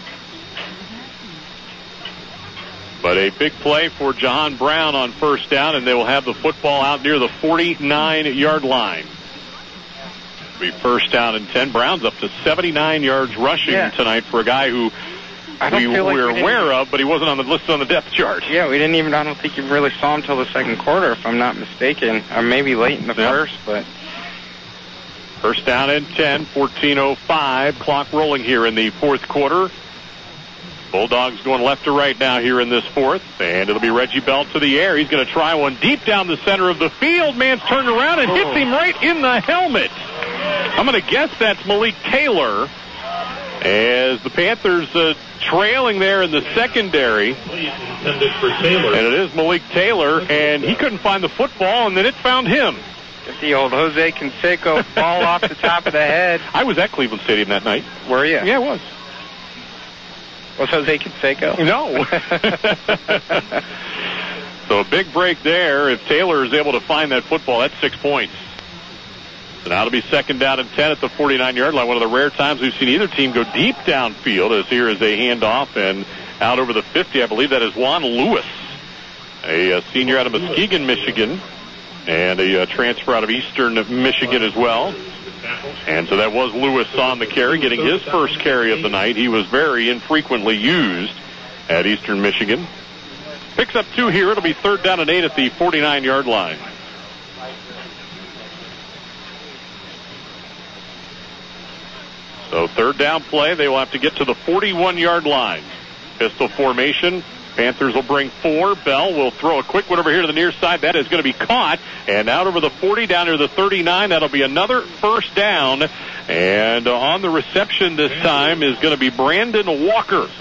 Speaker 1: But a big play for Jahan Brown on first down, and they will have the football out near the 49-yard line. Be first down and 10. Brown's up to 79 yards rushing tonight for a guy who we're aware of, but he wasn't on the list on the depth chart.
Speaker 2: Yeah, I don't think you really saw him till the second quarter, if I'm not mistaken, or maybe late in the first, but.
Speaker 1: First down and 10, 14:05, clock rolling here in the fourth quarter. Bulldogs going left to right now here in this fourth, and it'll be Reggie Bell to the air. He's going to try one deep down the center of the field. Man's turned around and hits him right in the helmet. I'm going to guess that's Malik Taylor, as the Panthers trailing there in the secondary. And it is Malik Taylor, and he couldn't find the football, and then it found him.
Speaker 2: Get the old Jose Canseco ball off the top of the head.
Speaker 1: I was at Cleveland Stadium that night.
Speaker 2: Were you?
Speaker 1: Yeah, I was.
Speaker 2: Was Jose Canseco?
Speaker 1: No. So a big break there. If Taylor is able to find that football, that's 6 points. So now it'll be second down and 10 at the 49-yard line. One of the rare times we've seen either team go deep downfield, as here is a handoff, and out over the 50, I believe that is Juan Lewis, a senior out of Muskegon, Michigan, and a transfer out of Eastern Michigan as well. And so that was Lewis on the carry, getting his first carry of the night. He was very infrequently used at Eastern Michigan. Picks up 2 here. It'll be third down and 8 at the 49-yard line. So third down play, they will have to get to the 41-yard line. Pistol formation. Panthers will bring 4. Bell will throw a quick one over here to the near side. That is going to be caught. And out over the 40, down to the 39. That'll be another first down. And on the reception this time is going to be Brandon Walker.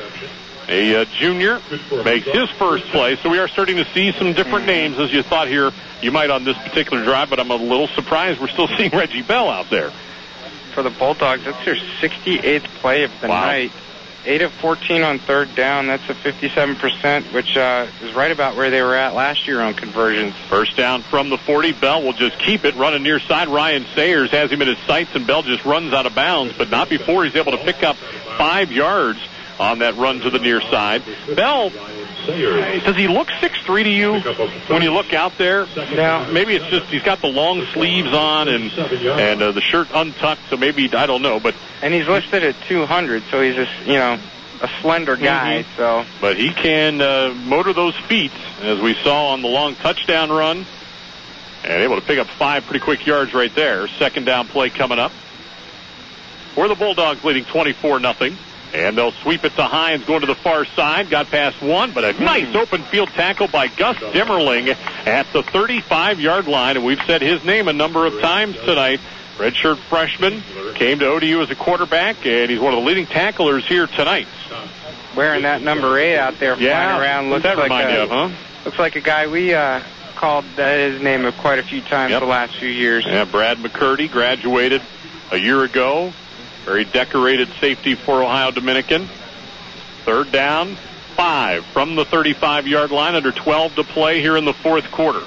Speaker 1: A junior makes his first play. So we are starting to see some different names as you thought here you might on this particular drive. But I'm a little surprised we're still seeing Reggie Bell out there.
Speaker 2: For the Bulldogs, that's their 68th play of the night. 8 of 14 on third down. That's a 57%, which is right about where they were at last year on conversions.
Speaker 1: First down from the 40. Bell will just keep it running near side. Ryan Sayers has him in his sights, and Bell just runs out of bounds, but not before he's able to pick up 5 yards on that run to the near side. Bell, does he look 6'3" to you when you look out there? Now, maybe it's just he's got the long sleeves on and the shirt untucked, so maybe, I don't know.
Speaker 2: And he's listed at 200, so he's just, a slender guy. So,
Speaker 1: but he can motor those feet, as we saw on the long touchdown run, and able to pick up 5 pretty quick yards right there. Second down play coming up. For the Bulldogs leading 24-0. And they'll sweep it to Hines going to the far side. Got past one, but a nice open field tackle by Gus Demmerling at the 35-yard line. And we've said his name a number of times tonight. Redshirt freshman, came to ODU as a quarterback, and he's one of the leading tacklers here tonight.
Speaker 2: Wearing that number 8 out there flying around.
Speaker 1: What's that remind you of, huh?
Speaker 2: Looks like a guy we called his name quite a few times the last few years.
Speaker 1: Yeah, Brad McCurdy graduated a year ago. Very decorated safety for Ohio Dominican. Third down, 5 from the 35-yard line, under 12 to play here in the fourth quarter.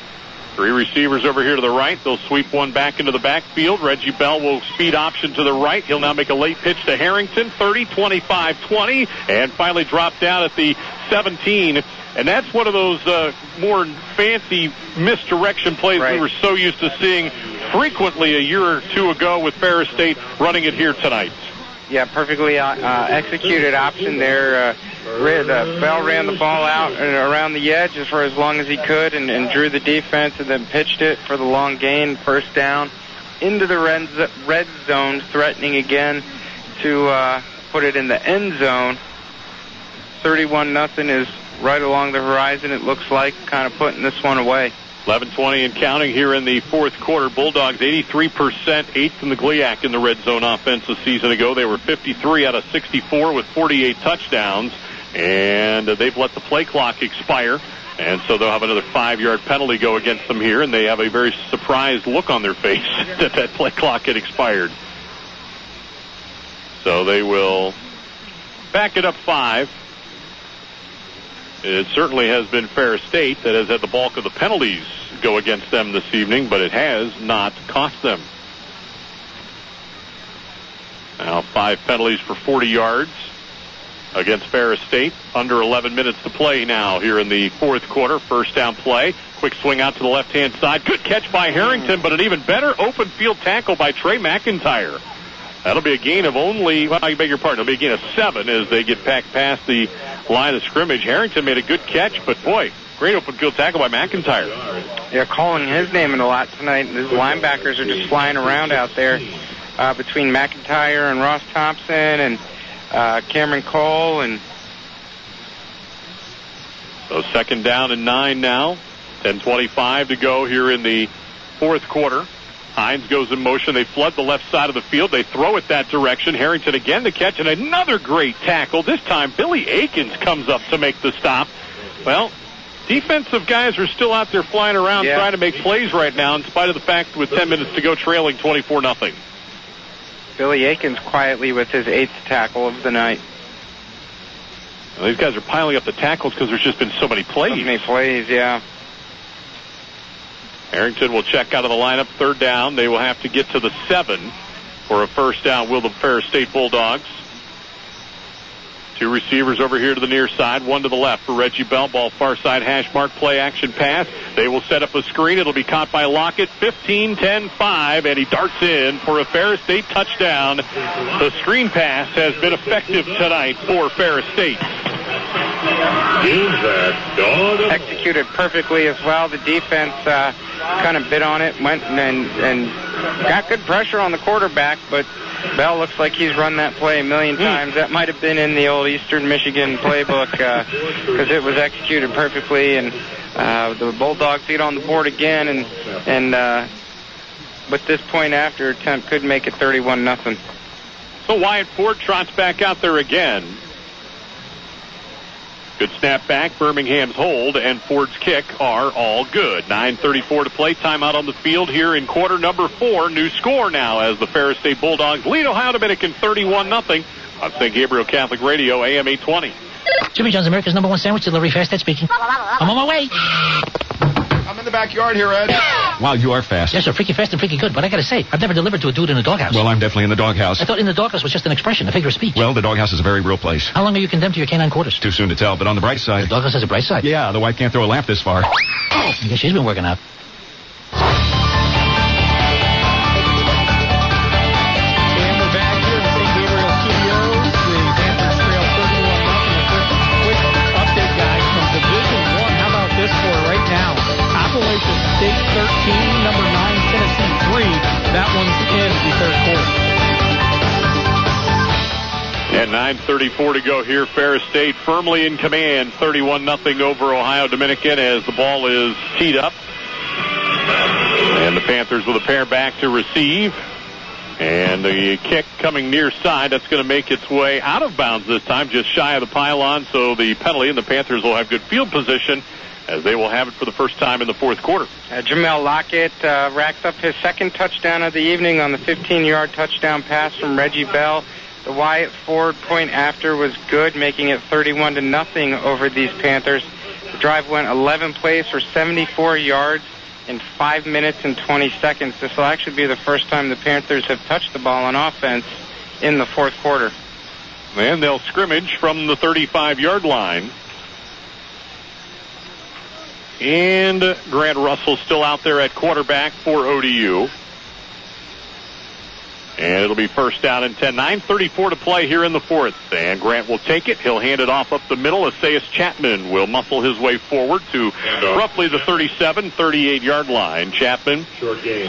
Speaker 1: 3 receivers over here to the right. They'll sweep one back into the backfield. Reggie Bell will speed option to the right. He'll now make a late pitch to Harrington. 30, 25, 20, and finally drop down at the 17. And that's one of those more fancy misdirection plays we were so used to seeing frequently a year or two ago with Ferris State, running it here tonight.
Speaker 2: Yeah, perfectly executed option there. Bell ran the ball out and around the edge for as long as he could and drew the defense and then pitched it for the long gain, first down, into the red zone, threatening again to put it in the end zone. 31-0 is right along the horizon, it looks like, kind of putting this one away.
Speaker 1: 11:20 and counting here in the fourth quarter. Bulldogs 83%, 8th in the GLIAC in the red zone offense a season ago. They were 53 out of 64 with 48 touchdowns, and they've let the play clock expire, and so they'll have another 5-yard penalty go against them here, and they have a very surprised look on their face that play clock had expired. So they will back it up 5. It certainly has been Ferris State that has had the bulk of the penalties go against them this evening, but it has not cost them. Now 5 penalties for 40 yards against Ferris State. Under 11 minutes to play now here in the fourth quarter. First down play. Quick swing out to the left-hand side. Good catch by Harrington, but an even better open field tackle by Trey McIntyre. That'll be a gain of only, I beg your pardon, it'll be a gain of 7 as they get back past the line of scrimmage. Harrington made a good catch, but boy, great open field tackle by McIntyre.
Speaker 2: Yeah, calling his name in a lot tonight. His linebackers are just flying around out there between McIntyre and Ross Thompson and Cameron Cole. And
Speaker 1: so second down and 9 now. 10:25 to go here in the fourth quarter. Hines goes in motion. They flood the left side of the field. They throw it that direction. Harrington again to catch, and another great tackle. This time, Billy Akins comes up to make the stop. Well, defensive guys are still out there flying around trying to make plays right now, in spite of the fact with 10 minutes to go, trailing 24-0.
Speaker 2: Billy Akins quietly with his 8th tackle of the night.
Speaker 1: Well, these guys are piling up the tackles because there's just been so many plays.
Speaker 2: So many plays, yeah.
Speaker 1: Harrington will check out of the lineup. Third down. They will have to get to the 7 for a first down. Will the Ferris State Bulldogs. 2 receivers over here to the near side. 1 to the left for Reggie Bell. Ball far side hash mark. Play action pass. They will set up a screen. It'll be caught by Lockett. 15-10-5, and he darts in for a Ferris State touchdown. The screen pass has been effective tonight for Ferris State.
Speaker 5: Give that dog a
Speaker 2: Executed perfectly as well. The defense kind of bit on it, went and got good pressure on the quarterback, but Bell looks like he's run that play a million times. That might have been in the old Eastern Michigan playbook because it was executed perfectly, and the Bulldogs get on the board again, and with this point after attempt could make it 31-0.
Speaker 1: So Wyatt Ford trots back out there again. Good snap back. Birmingham's hold and Ford's kick are all good. 9:34 to play. Timeout on the field here in quarter number 4. New score now as the Ferris State Bulldogs lead Ohio Dominican 31-0 on St. Gabriel Catholic Radio, AM 820.
Speaker 12: Jimmy John's America's #1 sandwich delivery. Fast Ed speaking. I'm on my way.
Speaker 13: I'm in the backyard here, Ed.
Speaker 14: Wow, you are fast.
Speaker 12: Yes, sir. Freaky fast and freaky good. But I gotta say, I've never delivered to a dude in a doghouse.
Speaker 14: Well, I'm definitely in the doghouse.
Speaker 12: I thought in the doghouse was just an expression, a figure of speech.
Speaker 14: Well, the doghouse is a very real place.
Speaker 12: How long are you condemned to your canine quarters?
Speaker 14: Too soon to tell, but on the bright side...
Speaker 12: The doghouse has a bright side?
Speaker 14: Yeah, the wife can't throw a lamp this far.
Speaker 12: I guess she's been working out.
Speaker 4: And we're back here in the St. Gabriel studios. The Panthers trail 31-0. A quick update, guys, from Division I. How about this score right now? Appalachian State 13, number 9, Tennessee 3. That one's in the third quarter.
Speaker 1: And 9:34 to go here. Ferris State firmly in command, 31-0 over Ohio Dominican as the ball is teed up. And the Panthers with a pair back to receive. And the kick coming near side. That's going to make its way out of bounds this time, just shy of the pylon. So the penalty, and the Panthers will have good field position as they will have it for the first time in the fourth quarter.
Speaker 2: Jamel Lockett racks up his second touchdown of the evening on the 15-yard touchdown pass from Reggie Bell. The Wyatt Ford point after was good, making it 31-0 over these Panthers. The drive went 11 plays for 74 yards in 5 minutes and 20 seconds. This will actually be the first time the Panthers have touched the ball on offense in the fourth quarter.
Speaker 1: And they'll scrimmage from the 35-yard line. And Grant Russell still out there at quarterback for ODU. And it'll be first down and 10. 9:34 to play here in the fourth. And Grant will take it. He'll hand it off up the middle. Esaias Chapman will muscle his way forward to roughly the 37, 38-yard line. Chapman.
Speaker 5: Short game.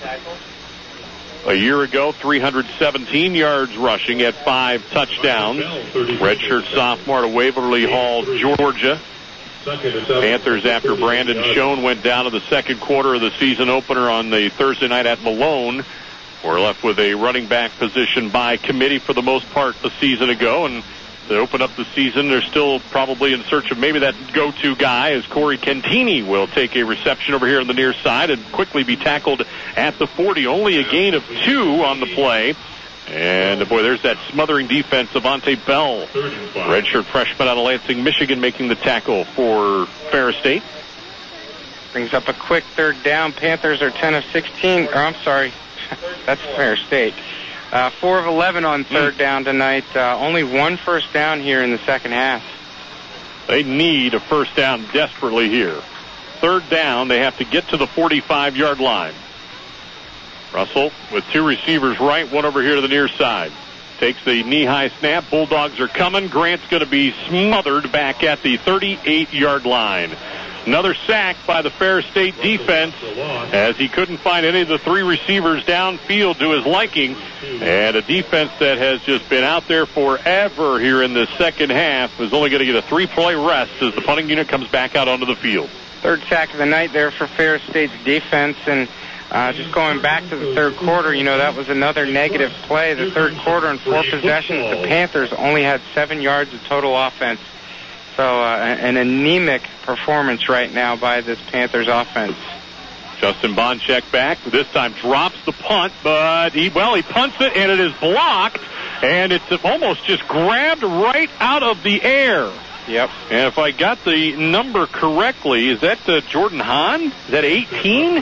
Speaker 1: A year ago, 317 yards rushing at 5 touchdowns. Redshirt sophomore to Waverly Hall, Georgia. Panthers, after Brandon Schoen went down to the second quarter of the season opener on the Thursday night at Malone, we're left with a running back position by committee for the most part a season ago, and to open up the season, they're still probably in search of maybe that go-to guy, as Corey Cantini will take a reception over here on the near side and quickly be tackled at the 40. Only a gain of 2 on the play. And, boy, there's that smothering defense of Avante Bell, redshirt freshman out of Lansing, Michigan, making the tackle for Ferris State.
Speaker 2: Brings up a quick third down. Panthers are 10 of 16. Or, I'm sorry, that's Ferris State. 4 of 11 on third down tonight. Only 1 first down here in the second half.
Speaker 1: They need a first down desperately here. Third down, they have to get to the 45-yard line. Russell with 2 receivers right, 1 over here to the near side. Takes the knee-high snap. Bulldogs are coming. Grant's going to be smothered back at the 38-yard line. Another sack by the Ferris State defense as he couldn't find any of the 3 receivers downfield to his liking. And a defense that has just been out there forever here in the second half is only going to get a 3-play rest as the punting unit comes back out onto the field.
Speaker 2: Third sack of the night there for Ferris State's defense. And just going back to the third quarter, that was another negative play. The third quarter in 4 possessions, the Panthers only had 7 yards of total offense. So an anemic performance right now by this Panthers offense.
Speaker 1: Justin Bonchek back. This time drops the punt, but he punts it, and it is blocked, and it's almost just grabbed right out of the air.
Speaker 2: Yep.
Speaker 1: And if I got the number correctly, is that Jordan Hahn? Is that 18?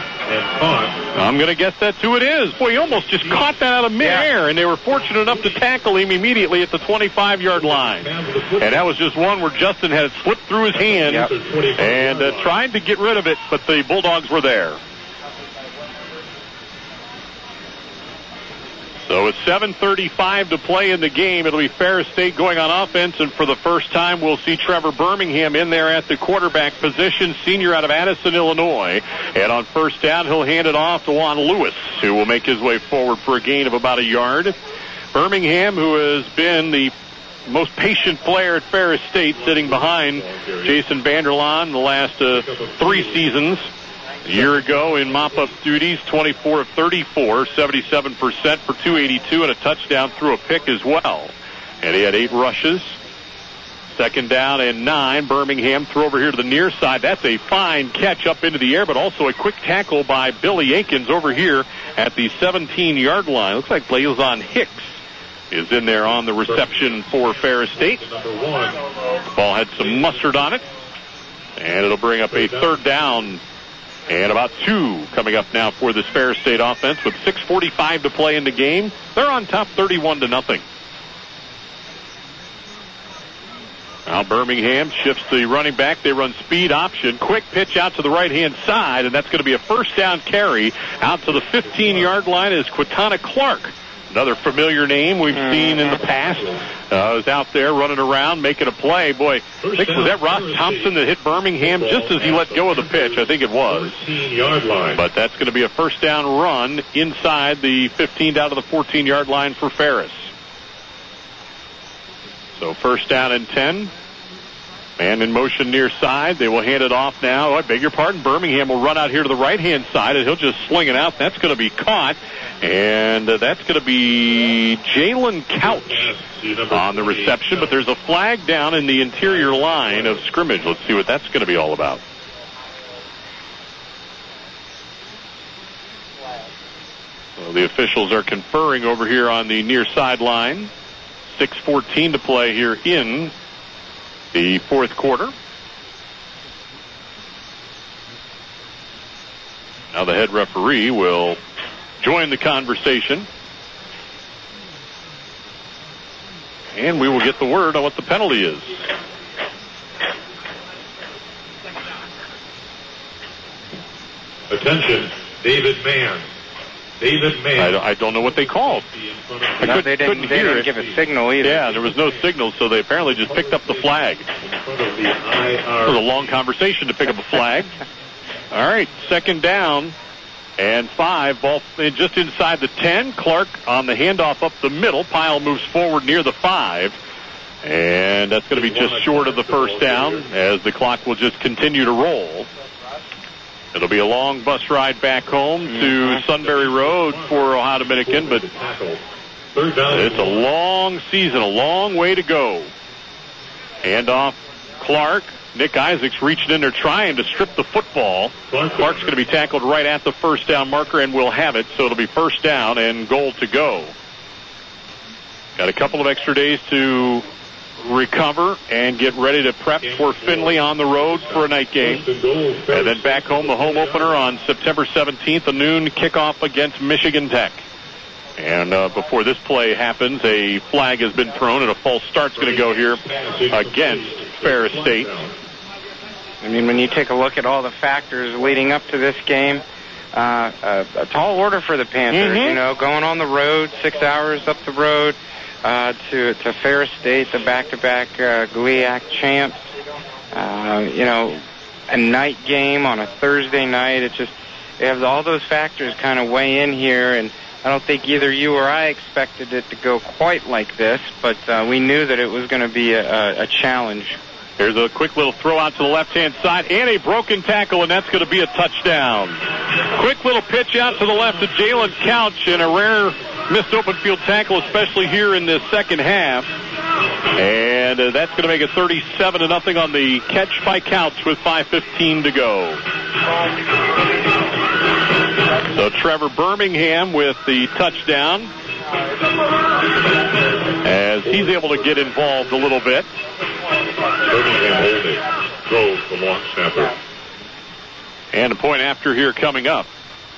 Speaker 1: I'm going to guess that's who it is. Boy, he almost just caught that out of midair, and they were fortunate enough to tackle him immediately at the 25-yard line. And that was just one where Justin had it slipped through his hand and tried to get rid of it, but the Bulldogs were there. So with 7:35 to play in the game, it'll be Ferris State going on offense, and for the first time we'll see Trevor Birmingham in there at the quarterback position, senior out of Addison, Illinois. And on first down, he'll hand it off to Juan Lewis, who will make his way forward for a gain of about a yard. Birmingham, who has been the most patient player at Ferris State, sitting behind Jason Vanderlaan the last 3 seasons. A year ago in mop-up duties, 24 of 34, 77% for 282 and a touchdown through a pick as well. And he had 8 rushes. Second down and 9. Birmingham throw over here to the near side. That's a fine catch up into the air, but also a quick tackle by Billy Akins over here at the 17-yard line. Looks like Blazon Hicks is in there on the reception for Ferris State. The ball had some mustard on it, and it'll bring up a third down. And about 2 coming up now for this Ferris State offense with 6:45 to play in the game. They're on top 31-0. Now Birmingham shifts the running back. They run speed option. Quick pitch out to the right-hand side, and that's going to be a first down carry out to the 15-yard line is Quintana Clark. Another familiar name we've seen in the past. Was out there running around, making a play. Boy, I think, was that Ross Thompson that hit Birmingham just as he let go of the pitch? I think it was.
Speaker 5: 14-yard line.
Speaker 1: But that's going to be a first down run inside the 15 down to the 14-yard line for Ferris. So first down and 10. Man in motion near side. They will hand it off now. I beg your pardon. Birmingham will run out here to the right-hand side, and he'll just sling it out. That's going to be caught. And that's going to be Jalen Couch on the reception. But there's a flag down in the interior line of scrimmage. Let's see what that's going to be all about. So the officials are conferring over here on the near sideline. 6:14 to play here in the fourth quarter. Now the head referee will join the conversation, and we will get the word on what the penalty is.
Speaker 5: Attention, David Mann. David Mann.
Speaker 1: I don't know what they called.
Speaker 2: They didn't give a signal either.
Speaker 1: Yeah, there was no signal, so they apparently just picked up the flag. It was a long conversation to pick up a flag. All right, second down and 5. Ball just inside the 10. Clark on the handoff up the middle. Pyle moves forward near the 5. And that's going to be just short of the first down as the clock will just continue to roll. It'll be a long bus ride back home to Sunbury Road for Ohio Dominican, but it's a long season, a long way to go. Handoff Clark. Nick Isaacs reaching in there trying to strip the football. Clark's going to be tackled right at the first down marker and will have it, so it'll be first down and goal to go. Got a couple of extra days to recover and get ready to prep for Findlay on the road for a night game. And then back home, the home opener on September 17th, a noon kickoff against Michigan Tech. And before this play happens, a flag has been thrown and a false start's going to go here against Ferris State.
Speaker 2: I mean, when you take a look at all the factors leading up to this game, a tall order for the Panthers, you know, going on the road, 6 hours up the road, to Ferris State, the back-to-back GLIAC champs. You know, a night game on a Thursday night. It just, they have all those factors kind of weigh in here, and I don't think either you or I expected it to go quite like this, but we knew that it was going to be a challenge.
Speaker 1: Here's a quick little throw out to the left-hand side and a broken tackle, and that's going to be a touchdown. Quick little pitch out to the left to Jalen Couch, and a rare missed open field tackle, especially here in this second half. And that's going to make it 37-0 on the catch by Couch with 5:15 to go. So Trevor Birmingham with the touchdown as he's able to get involved a little bit.
Speaker 5: Birmingham holding. Throws the long snapper.
Speaker 1: And a point after here coming up.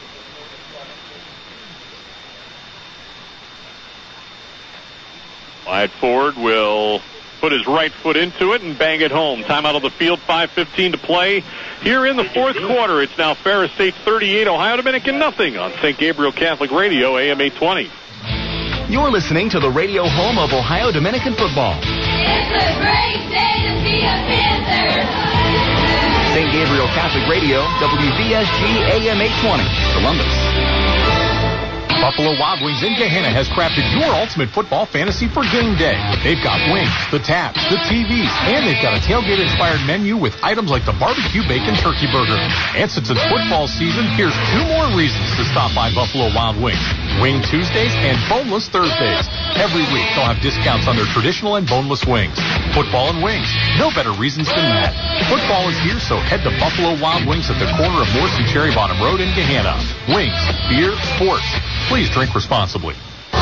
Speaker 1: Wyatt Ford will put his right foot into it and bang it home. Timeout on the field, 5:15 to play. Here in the fourth quarter, it's now Ferris State 38, Ohio Dominican nothing on St. Gabriel Catholic Radio, AM 820.
Speaker 15: You're listening to the radio home of Ohio Dominican football.
Speaker 16: It's a great day to be a Panther.
Speaker 15: St. Gabriel Catholic Radio, WVSG AM 820, Columbus.
Speaker 11: Buffalo Wild Wings in Gehenna has crafted your ultimate football fantasy for game day. They've got wings, the taps, the TVs, and they've got a tailgate-inspired menu with items like the barbecue bacon turkey burger. And since it's football season, here's 2 more reasons to stop by Buffalo Wild Wings. Wing Tuesdays and Boneless Thursdays. Every week they'll have discounts on their traditional and boneless wings. Football and wings. No better reasons than that. Football is here, so head to Buffalo Wild Wings at the corner of Morse and Cherry Bottom Road in Gehenna. Wings, beer, sports. Please drink responsibly.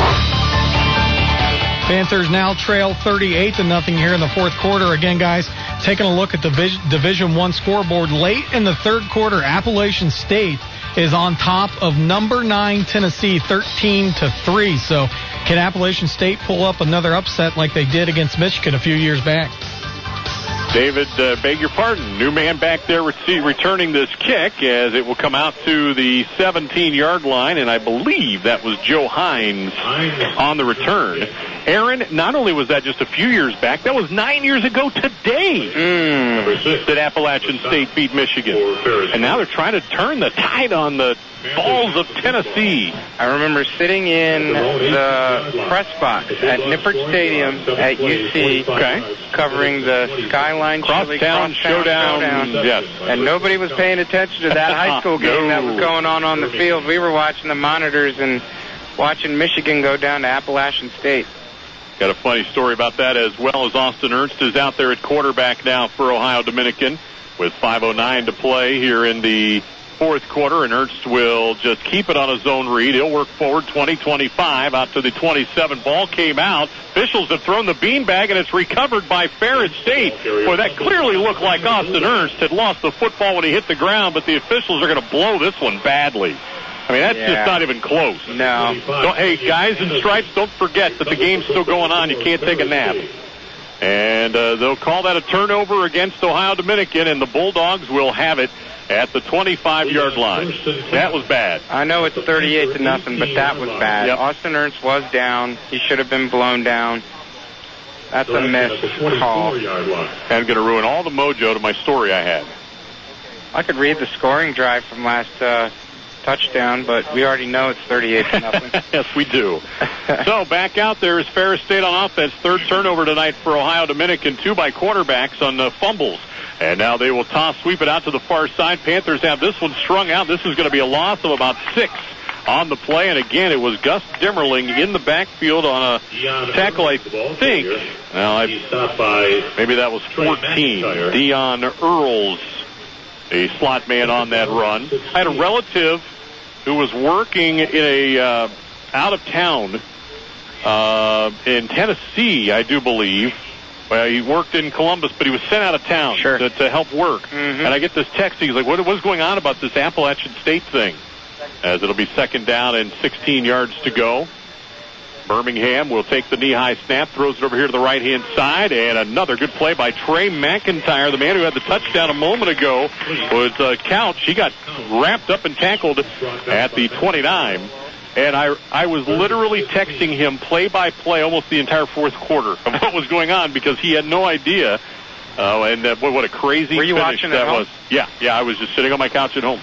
Speaker 4: Panthers now trail 38-0 here in the fourth quarter. Again, guys, taking a look at the Division I scoreboard. Late in the third quarter, Appalachian State is on top of number 9 Tennessee 13-3. So can Appalachian State pull up another upset like they did against Michigan a few years back?
Speaker 1: David, beg your pardon. New man back there returning this kick as it will come out to the 17-yard line, and I believe that was Joe Hines on the return. Aaron, not only was that just a few years back, that was 9 years ago today that Appalachian State beat Michigan. And now they're trying to turn the tide on the Balls of Tennessee.
Speaker 2: I remember sitting in the press box at Nippert Stadium at UC, covering the Skyline
Speaker 1: Crosstown Showdown. Yes.
Speaker 2: And nobody was paying attention to that high school game that was going on the field. We were watching the monitors and watching Michigan go down to Appalachian State.
Speaker 1: Got a funny story about that as well, as Austin Ernst is out there at quarterback now for Ohio Dominican with 5:09 to play here in the fourth quarter, and Ernst will just keep it on a zone read. He'll work forward 20-25 out to the 27. Ball came out. Officials have thrown the beanbag, and it's recovered by Ferris State. Boy, that clearly looked like Austin Ernst had lost the football when he hit the ground, but the officials are going to blow this one badly. I mean, that's just not even close.
Speaker 2: No.
Speaker 1: Hey, guys in stripes, don't forget that the game's still going on. You can't take a nap. And they'll call that a turnover against Ohio Dominican, and the Bulldogs will have it at the 25-yard line. That was bad.
Speaker 2: I know it's 38-0, but that was bad.
Speaker 1: Yep.
Speaker 2: Austin Ernst was down. He should have been blown down. That's a missed call.
Speaker 1: I'm going to ruin all the mojo to my story I had.
Speaker 2: I could read the scoring drive from last touchdown, but we already know it's 38-0.
Speaker 1: Yes, we do. So back out there is Ferris State on offense. Third turnover tonight for Ohio Dominican. 2 by quarterbacks on fumbles. And now they will sweep it out to the far side. Panthers have this one strung out. This is going to be a loss of about 6 on the play. And again, it was Gus Dimmerling in the backfield on a tackle, I think. Well, maybe that was 14. Dion Earls, a slot man on that run. I had a relative who was working in a out of town in Tennessee, I do believe. Well, he worked in Columbus, but he was sent out of town to help work. Mm-hmm. And I get this text. He's like, what's going on about this Appalachian State thing? As it'll be second down and 16 yards to go. Birmingham will take the knee-high snap, throws it over here to the right-hand side, and another good play by Trey McIntyre, the man who had the touchdown a moment ago, was Couch. He got wrapped up and tackled at the 29. And I was literally texting him play-by-play almost the entire fourth quarter of what was going on because he had no idea. What a crazy
Speaker 2: finish
Speaker 1: watching that was. Yeah, I was just sitting on my couch at home.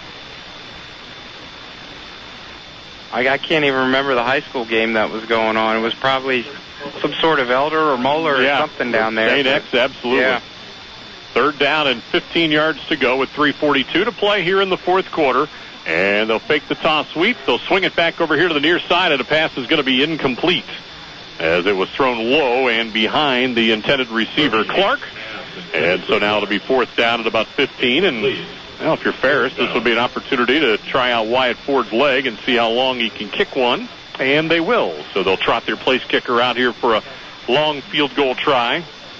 Speaker 2: I can't even remember the high school game that was going on. It was probably some sort of Elder or Moeller or something down there.
Speaker 1: St. X, absolutely. Yeah. Third down and 15 yards to go with 3:42 to play here in the fourth quarter. And they'll fake the toss sweep. They'll swing it back over here to the near side, and the pass is going to be incomplete as it was thrown low and behind the intended receiver, Clark. And so now it'll be fourth down at about 15. And well, if you're Ferris, this would be an opportunity to try out Wyatt Ford's leg and see how long he can kick one. And they will. So they'll trot their place kicker out here for a long field goal try.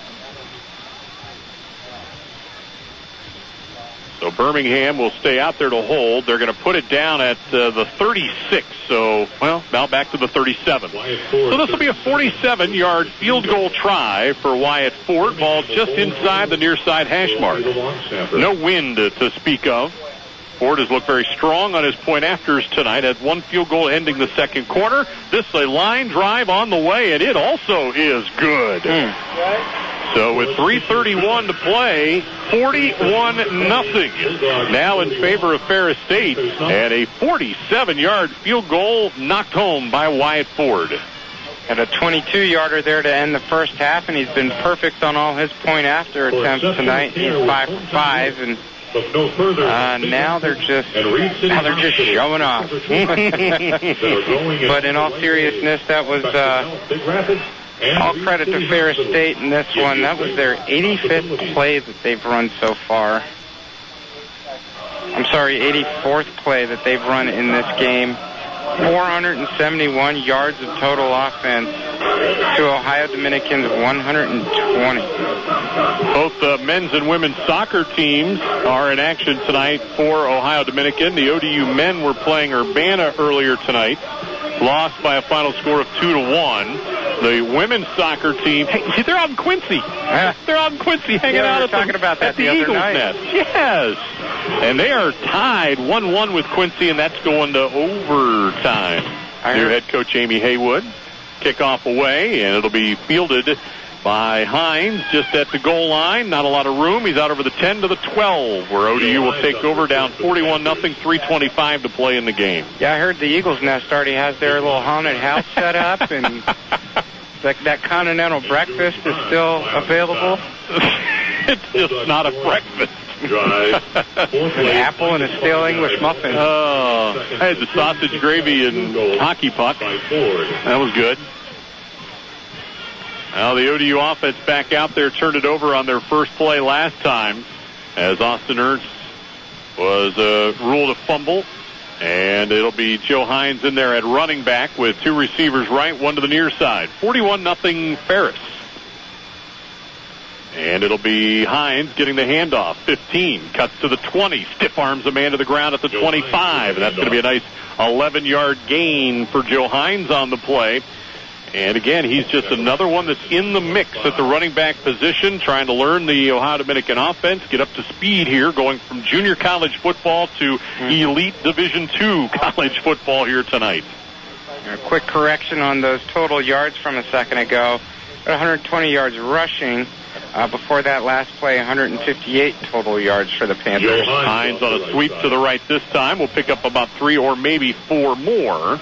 Speaker 1: So Birmingham will stay out there to hold. They're going to put it down at the 36. So, now back to the 37. So this will be a 47-yard field goal try for Wyatt Ford. Ball just inside the near side hash mark. No wind to speak of. Ford has looked very strong on his point-afters tonight. Had one field goal ending the second quarter. This is a line drive on the way, and it also is good. So with 3:31 to play, 41-0 now in favor of Ferris State, and a 47-yard field goal knocked home by Wyatt Ford.
Speaker 2: And a 22-yarder there to end the first half, and he's been perfect on all his point-after attempts tonight. He's 5 for 5, and now they're just showing off. But in all seriousness, that was all credit to Ferris State in this one. That was their 85th play that they've run so far. I'm sorry, 84th play that they've run in this game. 471 yards of total offense to Ohio Dominican's 120.
Speaker 1: Both the men's and women's soccer teams are in action tonight for Ohio Dominican. The ODU men were playing Urbana earlier tonight. Lost by a final score of 2-1. The women's soccer team, hey, they're out in Quincy. They're out in Quincy hanging out at the Eagles Nest. Yes. And they are tied 1-1 with Quincy, and that's going to overtime. New head coach Amy Haywood. Kickoff away, and it'll be fielded by Hines just at the goal line. Not a lot of room. He's out over the 10 to the 12, where ODU will take over down 41-0, 3:25 to play in the game.
Speaker 2: Yeah, I heard the Eagles Nest already has their little haunted house set up, and that continental breakfast is still available.
Speaker 1: It's just not a breakfast.
Speaker 2: An apple and a stale English muffin.
Speaker 1: I had the sausage gravy and hockey puck. That was good. Now the ODU offense back out there, turned it over on their first play last time, as Austin Ernst was ruled a fumble. And it'll be Joe Hines in there at running back with two receivers right, one to the near side. 41-0 Ferris. And it'll be Hines getting the handoff. 15, cuts to the 20, stiff arms a man to the ground at the 25. And that's going to be a nice 11-yard gain for Joe Hines on the play. And again, he's just another one that's in the mix at the running back position, trying to learn the Ohio Dominican offense, get up to speed here, going from junior college football to elite Division II college football here tonight.
Speaker 2: A quick correction on those total yards from a second ago. 120 yards rushing. Before that last play, 158 total yards for the Panthers.
Speaker 1: Hines on a sweep to the right this time. We'll pick up about 3 or maybe 4 more.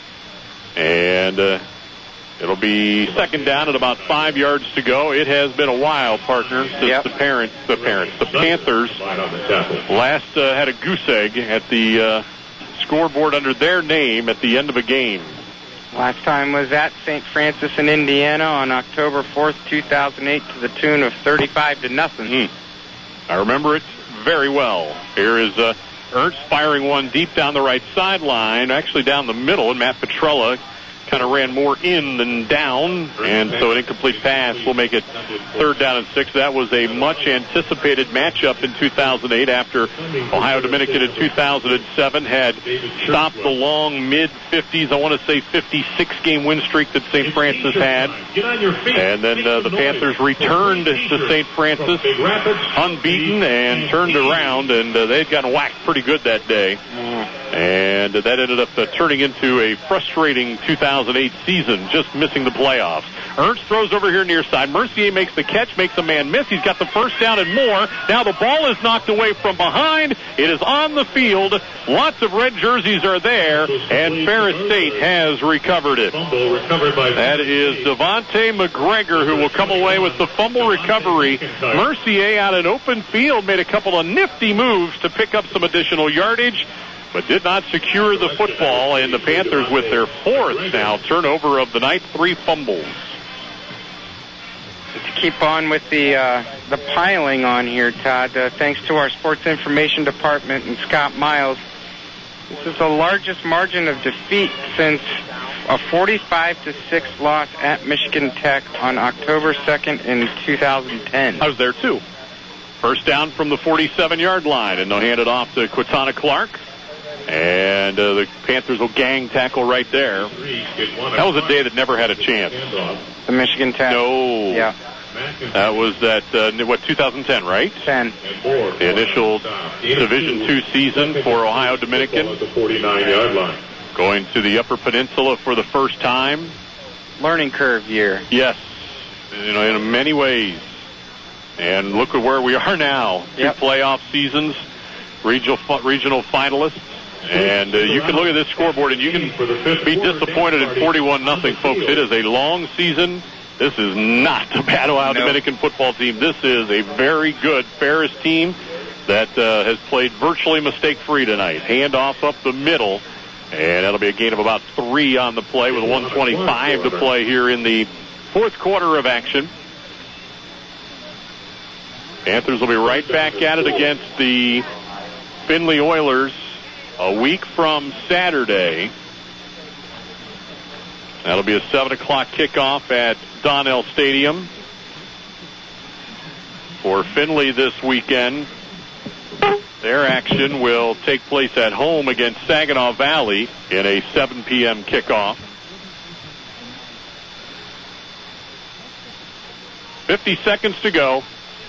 Speaker 1: And it'll be second down at about 5 yards to go. It has been a while, partner, since the Panthers last had a goose egg at the scoreboard under their name at the end of a game.
Speaker 2: Last time was at St. Francis in Indiana on October 4th, 2008, to the tune of 35-0.
Speaker 1: I remember it very well. Here is Ernst firing one deep down the right sideline, actually down the middle, and Matt Petrella kind of ran more in than down, and so an incomplete pass will make it 3rd down and 6. That was a much anticipated matchup in 2008 after Ohio Dominican in 2007 had stopped the long mid-50s, I want to say 56-game win streak that St. Francis had. And then the Panthers returned to St. Francis unbeaten and turned around, and they had gotten whacked pretty good that day. And that ended up turning into a frustrating 2008 season, just missing the playoffs. Ernst throws over here near side. Mercier makes the catch, makes a man miss. He's got the first down and more. Now the ball is knocked away from behind. It is on the field. Lots of red jerseys are there, and Ferris State has recovered it. That is Devontae McGregor who will come away with the fumble recovery. Mercier out in open field made a couple of nifty moves to pick up some additional yardage, but did not secure the football, and the Panthers with their 4th now turnover of the night, 3 fumbles.
Speaker 2: To keep on with the piling on here, Todd, thanks to our sports information department and Scott Miles, this is the largest margin of defeat since a 45-6 loss at Michigan Tech on October 2nd in 2010.
Speaker 1: I was there too. First down from the 47-yard line, and they'll hand it off to Quintana Clark. And the Panthers will gang tackle right there. That was a day that never had a chance.
Speaker 2: The Michigan Tech.
Speaker 1: No.
Speaker 2: Yeah.
Speaker 1: That was that, 2010, right?
Speaker 2: 10.
Speaker 1: The initial Division II season for Ohio Dominican.
Speaker 5: At the 49-yard line.
Speaker 1: Going to the Upper Peninsula for the first time.
Speaker 2: Learning curve year.
Speaker 1: Yes, in many ways. And look at where we are now.
Speaker 2: Yep.
Speaker 1: 2 playoff seasons, regional finalists. And you can look at this scoreboard and you can be disappointed in 41-0, folks. It is a long season. This is not a bad Ohio Dominican football team. This is a very good Ferris team that has played virtually mistake-free tonight. Handoff up the middle, and that'll be a gain of about 3 on the play with 1:25 to play here in the fourth quarter of action. Panthers will be right back at it against the Findlay Oilers a week from Saturday. That'll be a 7 o'clock kickoff at Donnell Stadium. For Findlay this weekend, their action will take place at home against Saginaw Valley in a 7 p.m. kickoff. 50 seconds to go.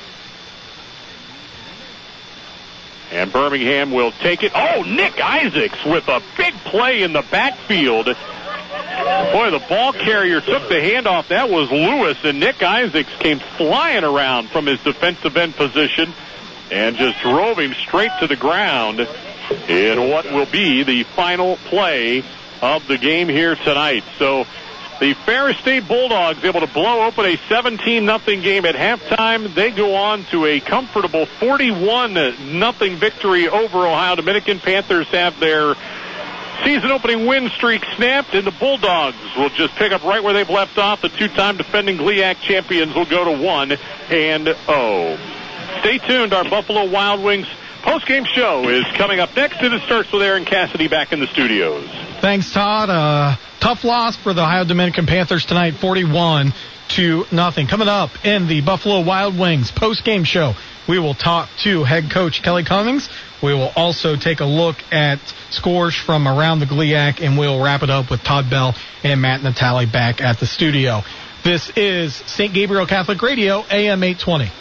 Speaker 1: And Birmingham will take it. Oh, Nick Isaacs with a big play in the backfield. Boy, the ball carrier took the handoff. That was Lewis, and Nick Isaacs came flying around from his defensive end position and just drove him straight to the ground in what will be the final play of the game here tonight. So the Ferris State Bulldogs able to blow open a 17-0 game at halftime. They go on to a comfortable 41-0 victory over Ohio Dominican. Panthers have their season-opening win streak snapped, and the Bulldogs will just pick up right where they've left off. The 2-time defending GLIAC champions will go to 1-0. Stay tuned. Our Buffalo Wild Wings post-game show is coming up next, and it starts with Aaron Cassidy back in the studios.
Speaker 4: Thanks, Todd. Tough loss for the Ohio Dominican Panthers tonight, 41-0. Coming up in the Buffalo Wild Wings post-game show, we will talk to head coach Kelly Cummings. We will also take a look at scores from around the GLIAC, and we'll wrap it up with Todd Bell and Matt Natale back at the studio. This is St. Gabriel Catholic Radio, AM 820.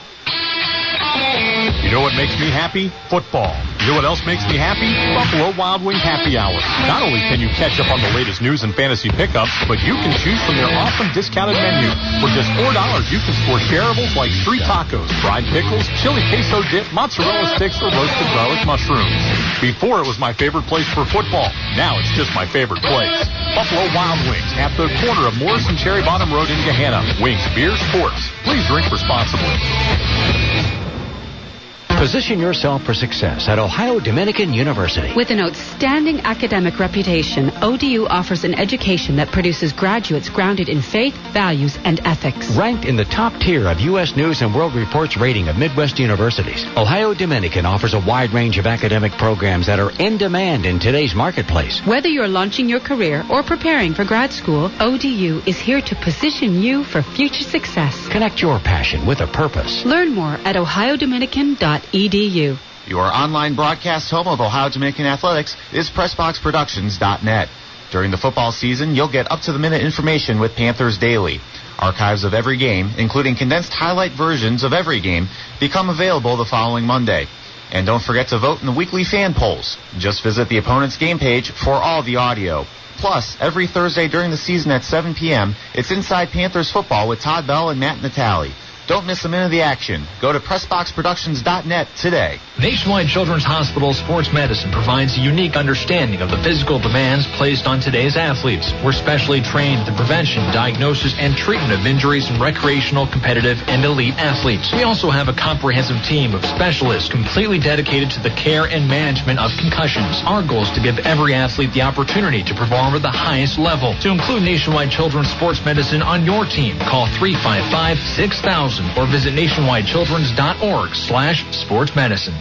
Speaker 11: You know what makes me happy? Football. You know what else makes me happy? Buffalo Wild Wing Happy Hour. Not only can you catch up on the latest news and fantasy pickups, but you can choose from their awesome discounted menu. For just $4, you can score shareables like street tacos, fried pickles, chili queso dip, mozzarella sticks, or roasted garlic mushrooms. Before it was my favorite place for football. Now it's just my favorite place. Buffalo Wild Wings at the corner of Morris and Cherry Bottom Road in Gahanna. Wings, beer, sports. Please drink responsibly.
Speaker 6: Position yourself for success at Ohio Dominican University.
Speaker 7: With an outstanding academic reputation, ODU offers an education that produces graduates grounded in faith, values, and ethics.
Speaker 6: Ranked in the top tier of U.S. News and World Report's rating of Midwest universities, Ohio Dominican offers a wide range of academic programs that are in demand in today's marketplace.
Speaker 7: Whether you're launching your career or preparing for grad school, ODU is here to position you for future success.
Speaker 6: Connect your passion with a purpose.
Speaker 7: Learn more at ohiodominican.edu.
Speaker 17: Your online broadcast home of Ohio Dominican Athletics is PressBoxProductions.net. During the football season, you'll get up-to-the-minute information with Panthers Daily. Archives of every game, including condensed highlight versions of every game, become available the following Monday. And don't forget to vote in the weekly fan polls. Just visit the opponent's game page for all the audio. Plus, every Thursday during the season at 7 p.m., it's Inside Panthers Football with Todd Bell and Matt Natale. Don't miss a minute of the action. Go to PressBoxProductions.net today.
Speaker 3: Nationwide Children's Hospital Sports Medicine provides a unique understanding of the physical demands placed on today's athletes. We're specially trained in the prevention, diagnosis, and treatment of injuries in recreational, competitive, and elite athletes. We also have a comprehensive team of specialists completely dedicated to the care and management of concussions. Our goal is to give every athlete the opportunity to perform at the highest level. To include Nationwide Children's Sports Medicine on your team, call 355-6000. Or visit nationwidechildrens.org/sportsmedicine.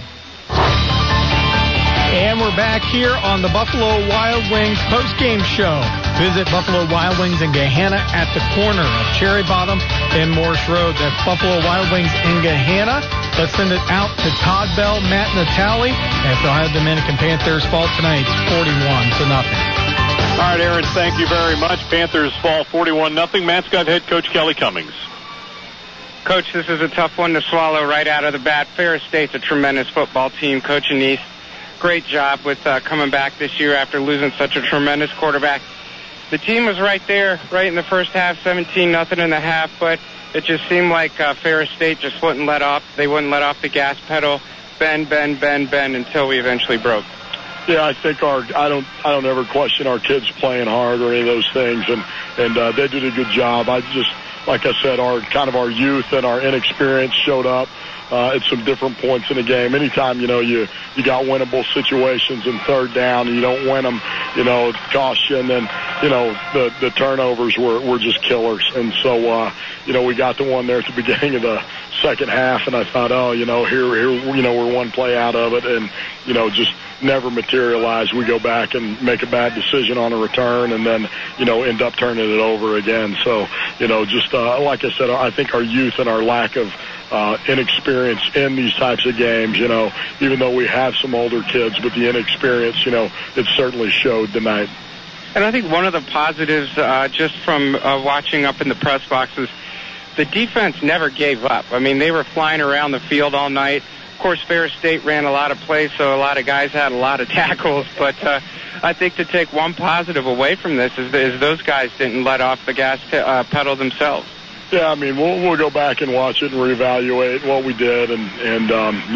Speaker 4: And we're back here on the Buffalo Wild Wings postgame show. Visit Buffalo Wild Wings in Gahanna at the corner of Cherry Bottom and Morse Road. That's Buffalo Wild Wings in Gahanna. Let's send it out to Todd Bell, Matt Natale, as the Ohio Dominican Panthers fall tonight 41-0.
Speaker 1: All right, Aaron, thank you very much. Panthers fall 41-0. Matt's got head coach Kelly Cummings.
Speaker 2: Coach, this is a tough one to swallow right out of the bat. Ferris State's a tremendous football team. Coach Anise, great job with coming back this year after losing such a tremendous quarterback. The team was right there, right in the first half, 17-0 in the half, but it just seemed like Ferris State just wouldn't let off. They wouldn't let off the gas pedal, bend until we eventually broke.
Speaker 18: Yeah, I think I don't ever question our kids playing hard or any of those things, and they did a good job. I just, like I said, our youth and our inexperience showed up at some different points in the game. Anytime, you got winnable situations in third down and you don't win them, caution and, the turnovers were just killers. And so, we got the one there at the beginning of the second half, and I thought, here, we're one play out of it, and, just never materialized. We go back and make a bad decision on a return and then, end up turning it over again. So, like I said, I think our youth and our lack of inexperience in these types of games, even though we have some older kids, but the inexperience, it certainly showed tonight.
Speaker 2: And I think one of the positives just from watching up in the press boxes, the defense never gave up. I mean, they were flying around the field all night. Of course, Ferris State ran a lot of plays, so a lot of guys had a lot of tackles. But I think to take one positive away from this is those guys didn't let off the gas pedal themselves.
Speaker 18: Yeah, I mean, we'll go back and watch it and reevaluate what we did, and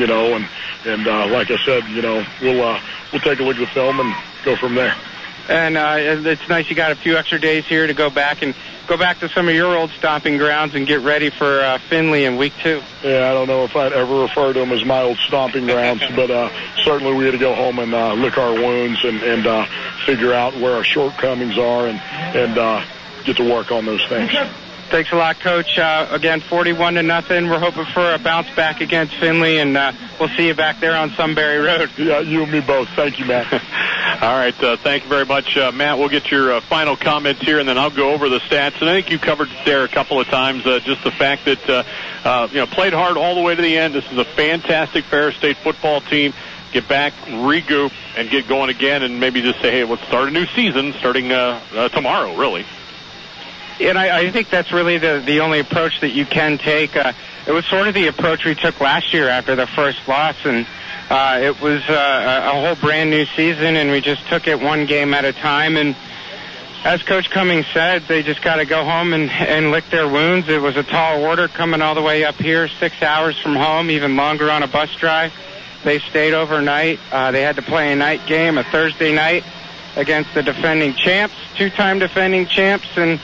Speaker 18: like I said, we'll take a look at the film and go from there.
Speaker 2: And it's nice you got a few extra days here to go back to some of your old stomping grounds and get ready for Findlay in week 2.
Speaker 18: Yeah, I don't know if I'd ever refer to them as my old stomping grounds, but certainly we had to go home and lick our wounds and figure out where our shortcomings are and get to work on those things.
Speaker 2: Thanks a lot, Coach. Again, 41-0. We're hoping for a bounce back against Findlay, and we'll see you back there on Sunbury Road.
Speaker 18: Yeah, you and me both. Thank you, Matt.
Speaker 1: All right, thank you very much, Matt. We'll get your final comments here, and then I'll go over the stats. And I think you covered it there a couple of times, just the fact that, played hard all the way to the end. This is a fantastic Ferris State football team. Get back, regroup, and get going again, and maybe just say, hey, let's start a new season starting tomorrow, really.
Speaker 2: And I think that's really the only approach that you can take. It was sort of the approach we took last year after the first loss, and it was a whole brand new season, and we just took it one game at a time. And as Coach Cummings said, they just got to go home and lick their wounds. It was a tall order coming all the way up here, 6 hours from home, even longer on a bus drive. They stayed overnight. They had to play a night game, a Thursday night, against the defending champs, two-time defending champs, and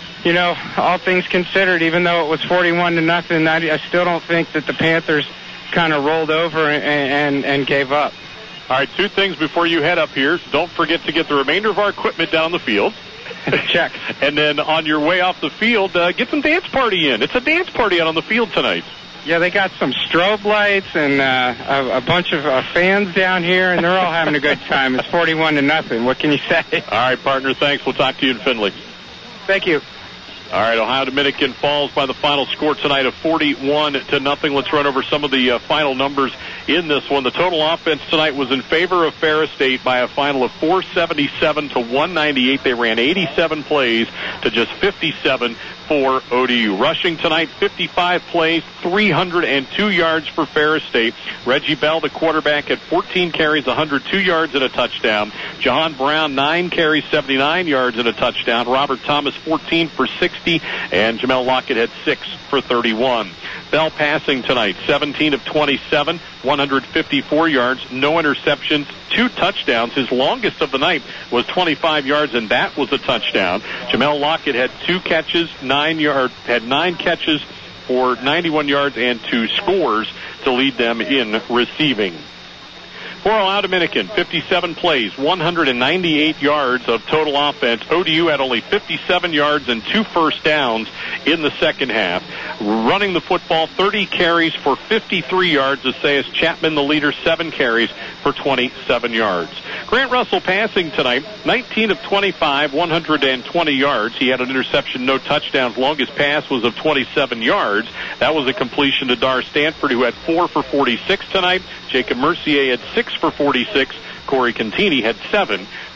Speaker 2: all things considered, even though it was 41-0, I still don't think that the Panthers kind of rolled over and gave up.
Speaker 1: All right, 2 things before you head up here. Don't forget to get the remainder of our equipment down the field.
Speaker 2: Check.
Speaker 1: And then on your way off the field, get some dance party in. It's a dance party out on the field tonight.
Speaker 2: Yeah, they got some strobe lights and a bunch of fans down here, and they're all having a good time. It's 41-0. What can you say?
Speaker 1: All right, partner, thanks. We'll talk to you in Findlay.
Speaker 2: Thank you.
Speaker 1: All right, Ohio Dominican falls by the final score tonight of 41-0. Let's run over some of the final numbers in this one. The total offense tonight was in favor of Ferris State by a final of 477 to 198. They ran 87 plays to just 57 for ODU. Rushing tonight, 55 plays, 302 yards for Ferris State. Reggie Bell, the quarterback, had 14 carries, 102 yards and a touchdown. Jahan Brown, 9 carries, 79 yards and a touchdown. Robert Thomas, 14 for 60, and Jamel Lockett had 6 for 31. Bell passing tonight, 17 of 27, 154 yards, no interceptions, 2 touchdowns. His longest of the night was 25 yards, and that was a touchdown. Jamel Lockett had 2 catches, 9 catches for 91 yards and 2 scores to lead them in receiving. For Ohio Dominican, 57 plays, 198 yards of total offense. ODU had only 57 yards and 2 first downs in the second half. Running the football, 30 carries for 53 yards. Isaias Chapman, the leader, 7 carries for 27 yards. Grant Russell passing tonight, 19 of 25, 120 yards. He had an interception, no touchdowns. Longest pass was of 27 yards. That was a completion to Dar Stanford, who had 4 for 46 tonight. Jacob Mercier had 6 for 46. Corey Contini had 7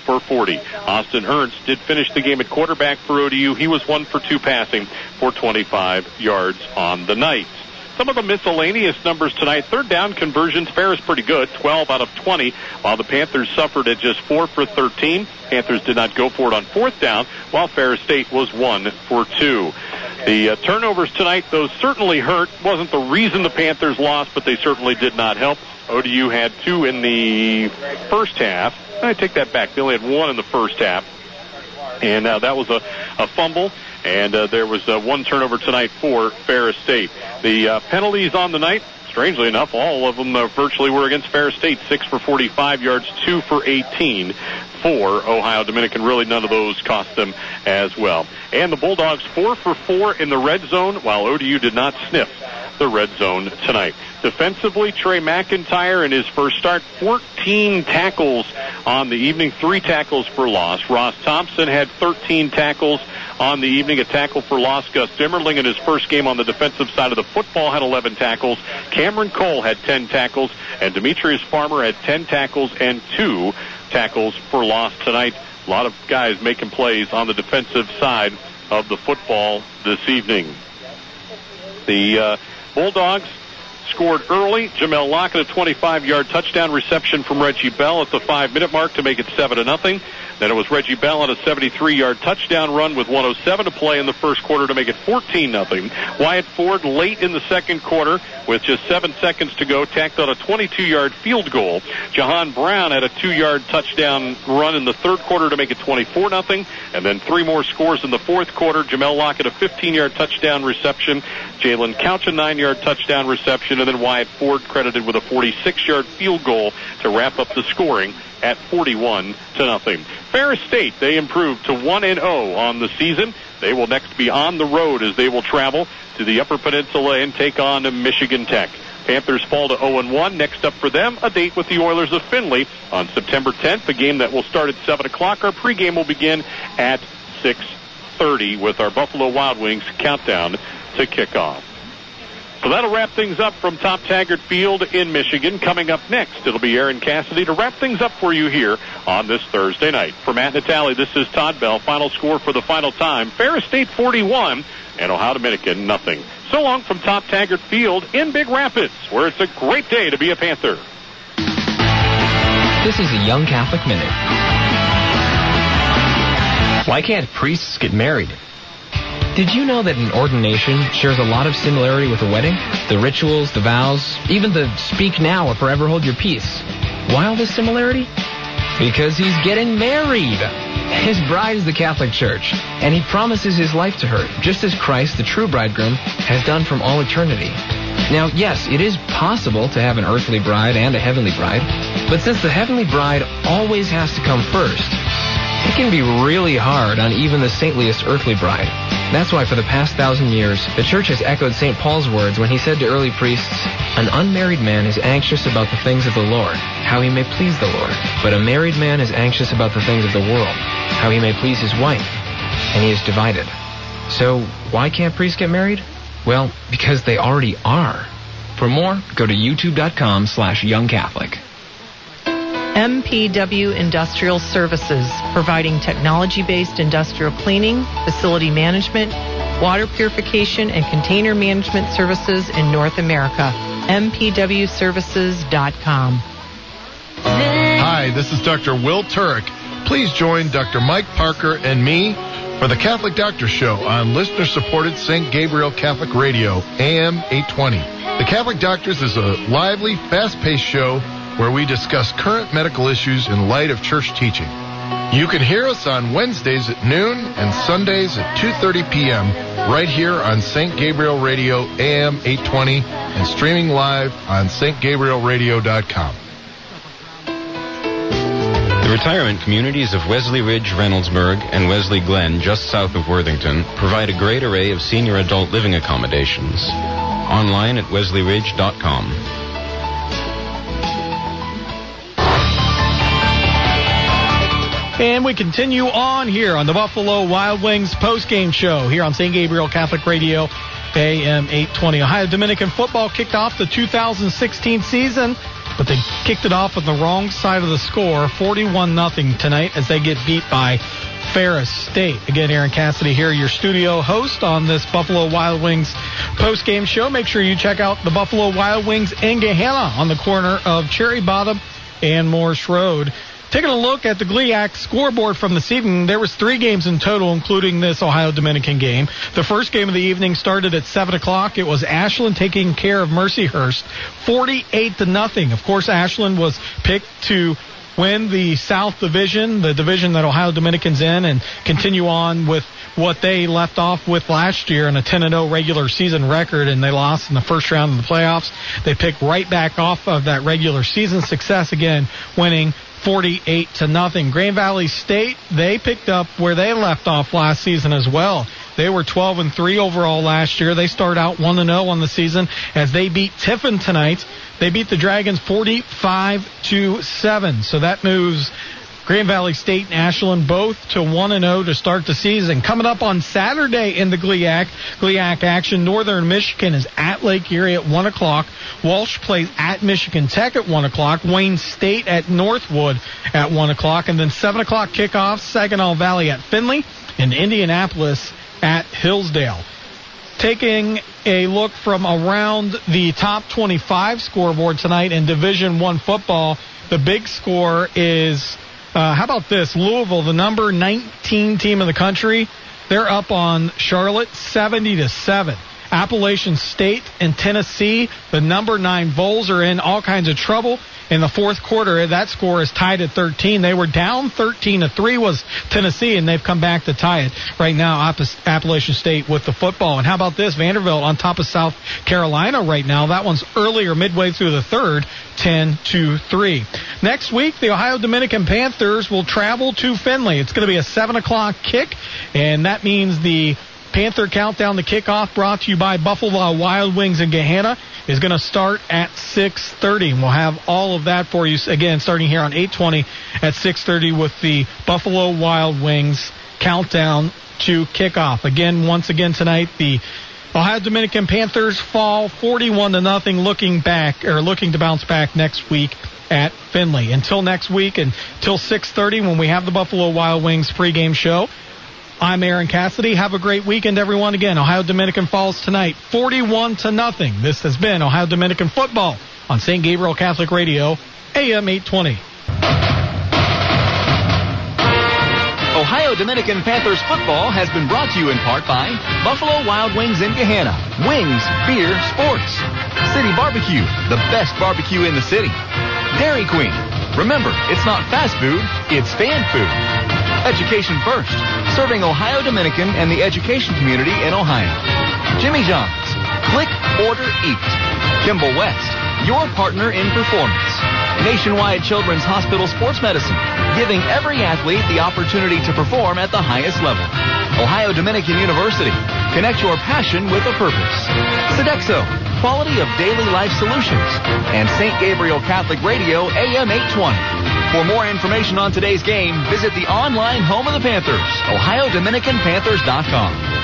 Speaker 1: for 40. Austin Ernst did finish the game at quarterback for ODU. He was 1 for 2 passing for 25 yards on the night. Some of the miscellaneous numbers tonight. Third down conversions, Ferris pretty good, 12 out of 20, while the Panthers suffered at just 4 for 13. Panthers did not go for it on fourth down, while Ferris State was 1 for 2. The turnovers tonight, those certainly hurt. Wasn't the reason the Panthers lost, but they certainly did not help. ODU had 2 in the first half. I take that back. They only had 1 in the first half. And that was a fumble. And there was 1 turnover tonight for Ferris State. The penalties on the night, strangely enough, all of them virtually were against Ferris State. 6 for 45 yards, 2 for 18 for Ohio Dominican. Really none of those cost them as well. And the Bulldogs 4 for 4 in the red zone, while ODU did not sniff the red zone tonight. Defensively, Trey McIntyre in his first start, 14 tackles on the evening, 3 tackles for loss. Ross Thompson had 13 tackles on the evening, a tackle for loss. Gus Dimmerling in his first game on the defensive side of the football had 11 tackles. Cameron Cole had 10 tackles, and Demetrius Farmer had 10 tackles and 2 tackles for loss tonight. A lot of guys making plays on the defensive side of the football this evening. The Bulldogs scored early. Jamel Lockett, a 25-yard touchdown reception from Reggie Bell at the 5-minute mark to make it 7-0. Then it was Reggie Bell on a 73-yard touchdown run with 1:07 to play in the first quarter to make it 14-0. Wyatt Ford late in the second quarter with just 7 seconds to go tacked on a 22-yard field goal. Jahan Brown had a 2-yard touchdown run in the third quarter to make it 24-0. And then 3 more scores in the fourth quarter. Jamel Lockett a 15-yard touchdown reception. Jalen Couch a 9-yard touchdown reception. And then Wyatt Ford credited with a 46-yard field goal to wrap up the scoring at 41-0. Ferris State, they improved to 1-0 on the season. They will next be on the road as they will travel to the Upper Peninsula and take on Michigan Tech. Panthers fall to 0-1. Next up for them, a date with the Oilers of Findlay on September 10th, a game that will start at 7 o'clock. Our pregame will begin at 6:30 with our Buffalo Wild Wings countdown to kickoff. So that'll wrap things up from Top Taggart Field in Michigan. Coming up next, it'll be Aaron Cassidy to wrap things up for you here on this Thursday night. For Matt Natale, this is Todd Bell. Final score for the final time, Ferris State 41 and Ohio Dominican nothing. So long from Top Taggart Field in Big Rapids, where it's a great day to be a Panther.
Speaker 19: This is a Young Catholic Minute. Why can't priests get married? Did you know that an ordination shares a lot of similarity with a wedding? The rituals, the vows, even the speak now or forever hold your peace. Why all this similarity? Because he's getting married. His bride is the Catholic Church, and he promises his life to her, just as Christ, the true bridegroom, has done from all eternity. Now, yes, it is possible to have an earthly bride and a heavenly bride, but since the heavenly bride always has to come first, it can be really hard on even the saintliest earthly bride. That's why for the past 1,000 years, the Church has echoed St. Paul's words when he said to early priests, "An unmarried man is anxious about the things of the Lord, how he may please the Lord. But a married man is anxious about the things of the world, how he may please his wife. And he is divided." So, why can't priests get married? Well, because they already are. For more, go to youtube.com/youngcatholic.
Speaker 20: MPW Industrial Services, providing technology-based industrial cleaning, facility management, water purification, and container management services in North America. MPWServices.com.
Speaker 21: Hi, this is Dr. Will Turek. Please join Dr. Mike Parker and me for the Catholic Doctor Show on listener-supported St. Gabriel Catholic Radio, AM 820. The Catholic Doctors is a lively, fast-paced show where we discuss current medical issues in light of church teaching. You can hear us on Wednesdays at noon and Sundays at 2:30 p.m. right here on St. Gabriel Radio, AM 820, and streaming live on stgabrielradio.com.
Speaker 22: The retirement communities of Wesley Ridge, Reynoldsburg, and Wesley Glen, just south of Worthington, provide a great array of senior adult living accommodations. Online at wesleyridge.com.
Speaker 4: And we continue on here on the Buffalo Wild Wings postgame show here on St. Gabriel Catholic Radio, AM 820. Ohio Dominican football kicked off the 2016 season but they kicked it off on the wrong side of the score, 41-0 tonight as they get beat by Ferris State. Again, Aaron Cassidy here, your studio host on this Buffalo Wild Wings post-game show. Make sure you check out the Buffalo Wild Wings in Gahanna on the corner of Cherry Bottom and Morse Road. Taking a look at the GLIAC scoreboard from this evening, there was 3 games in total, including this Ohio-Dominican game. The first game of the evening started at 7 o'clock. It was Ashland taking care of Mercyhurst, 48-0. Of course, Ashland was picked to win the South Division, the division that Ohio-Dominican's in, and continue on with what they left off with last year in a 10-0 regular season record, and they lost in the first round of the playoffs. They picked right back off of that regular season success again, winning 48-0. Grand Valley State, they picked up where they left off last season as well. They were 12-3 overall last year. They start out 1-0 on the season as they beat Tiffin tonight. They beat the Dragons 45-7. So that moves Grand Valley State and Ashland both to 1-0 to start the season. Coming up on Saturday in the GLIAC action, Northern Michigan is at Lake Erie at 1 o'clock. Walsh plays at Michigan Tech at 1 o'clock. Wayne State at Northwood at 1 o'clock. And then 7 o'clock kickoff, Saginaw Valley at Findlay and Indianapolis at Hillsdale. Taking a look from around the top 25 scoreboard tonight in Division I football, the big score is... how about this? Louisville, the number 19 team in the country, they're up on Charlotte 70-7. Appalachian State and Tennessee, the number 9 Vols are in all kinds of trouble. In the fourth quarter, that score is tied at 13. They were down 13-3 was Tennessee, and they've come back to tie it right now, Appalachian State with the football. And how about this? Vanderbilt on top of South Carolina right now. That one's earlier, midway through the third, 10-3. Next week, the Ohio-Dominican Panthers will travel to Findlay. It's going to be a 7 o'clock kick, and that means the Panther Countdown, the kickoff brought to you by Buffalo Wild Wings in Gahanna, is going to start at 6:30. We'll have all of that for you, again, starting here on 820 at 6:30 with the Buffalo Wild Wings countdown to kickoff. Again, once again tonight, the Ohio Dominican Panthers fall 41-0, looking to bounce back next week at Findlay. Until next week, until 6:30 when we have the Buffalo Wild Wings pregame show, I'm Aaron Cassidy. Have a great weekend, everyone. Again, Ohio Dominican falls tonight 41-0. This has been Ohio Dominican football on St. Gabriel Catholic Radio, AM 820.
Speaker 15: Ohio Dominican Panthers football has been brought to you in part by Buffalo Wild Wings in Gahanna. Wings, beer, sports. City Barbecue, the best barbecue in the city. Dairy Queen. Remember, it's not fast food, it's fan food. Education First, serving Ohio Dominican and the education community in Ohio. Jimmy John's, click, order, eat. Kimball West, your partner in performance. Nationwide Children's Hospital Sports Medicine, giving every athlete the opportunity to perform at the highest level. Ohio Dominican University, connect your passion with a purpose. Sodexo, quality of daily life solutions. And St. Gabriel Catholic Radio, AM 820. For more information on today's game, visit the online home of the Panthers, OhioDominicanPanthers.com.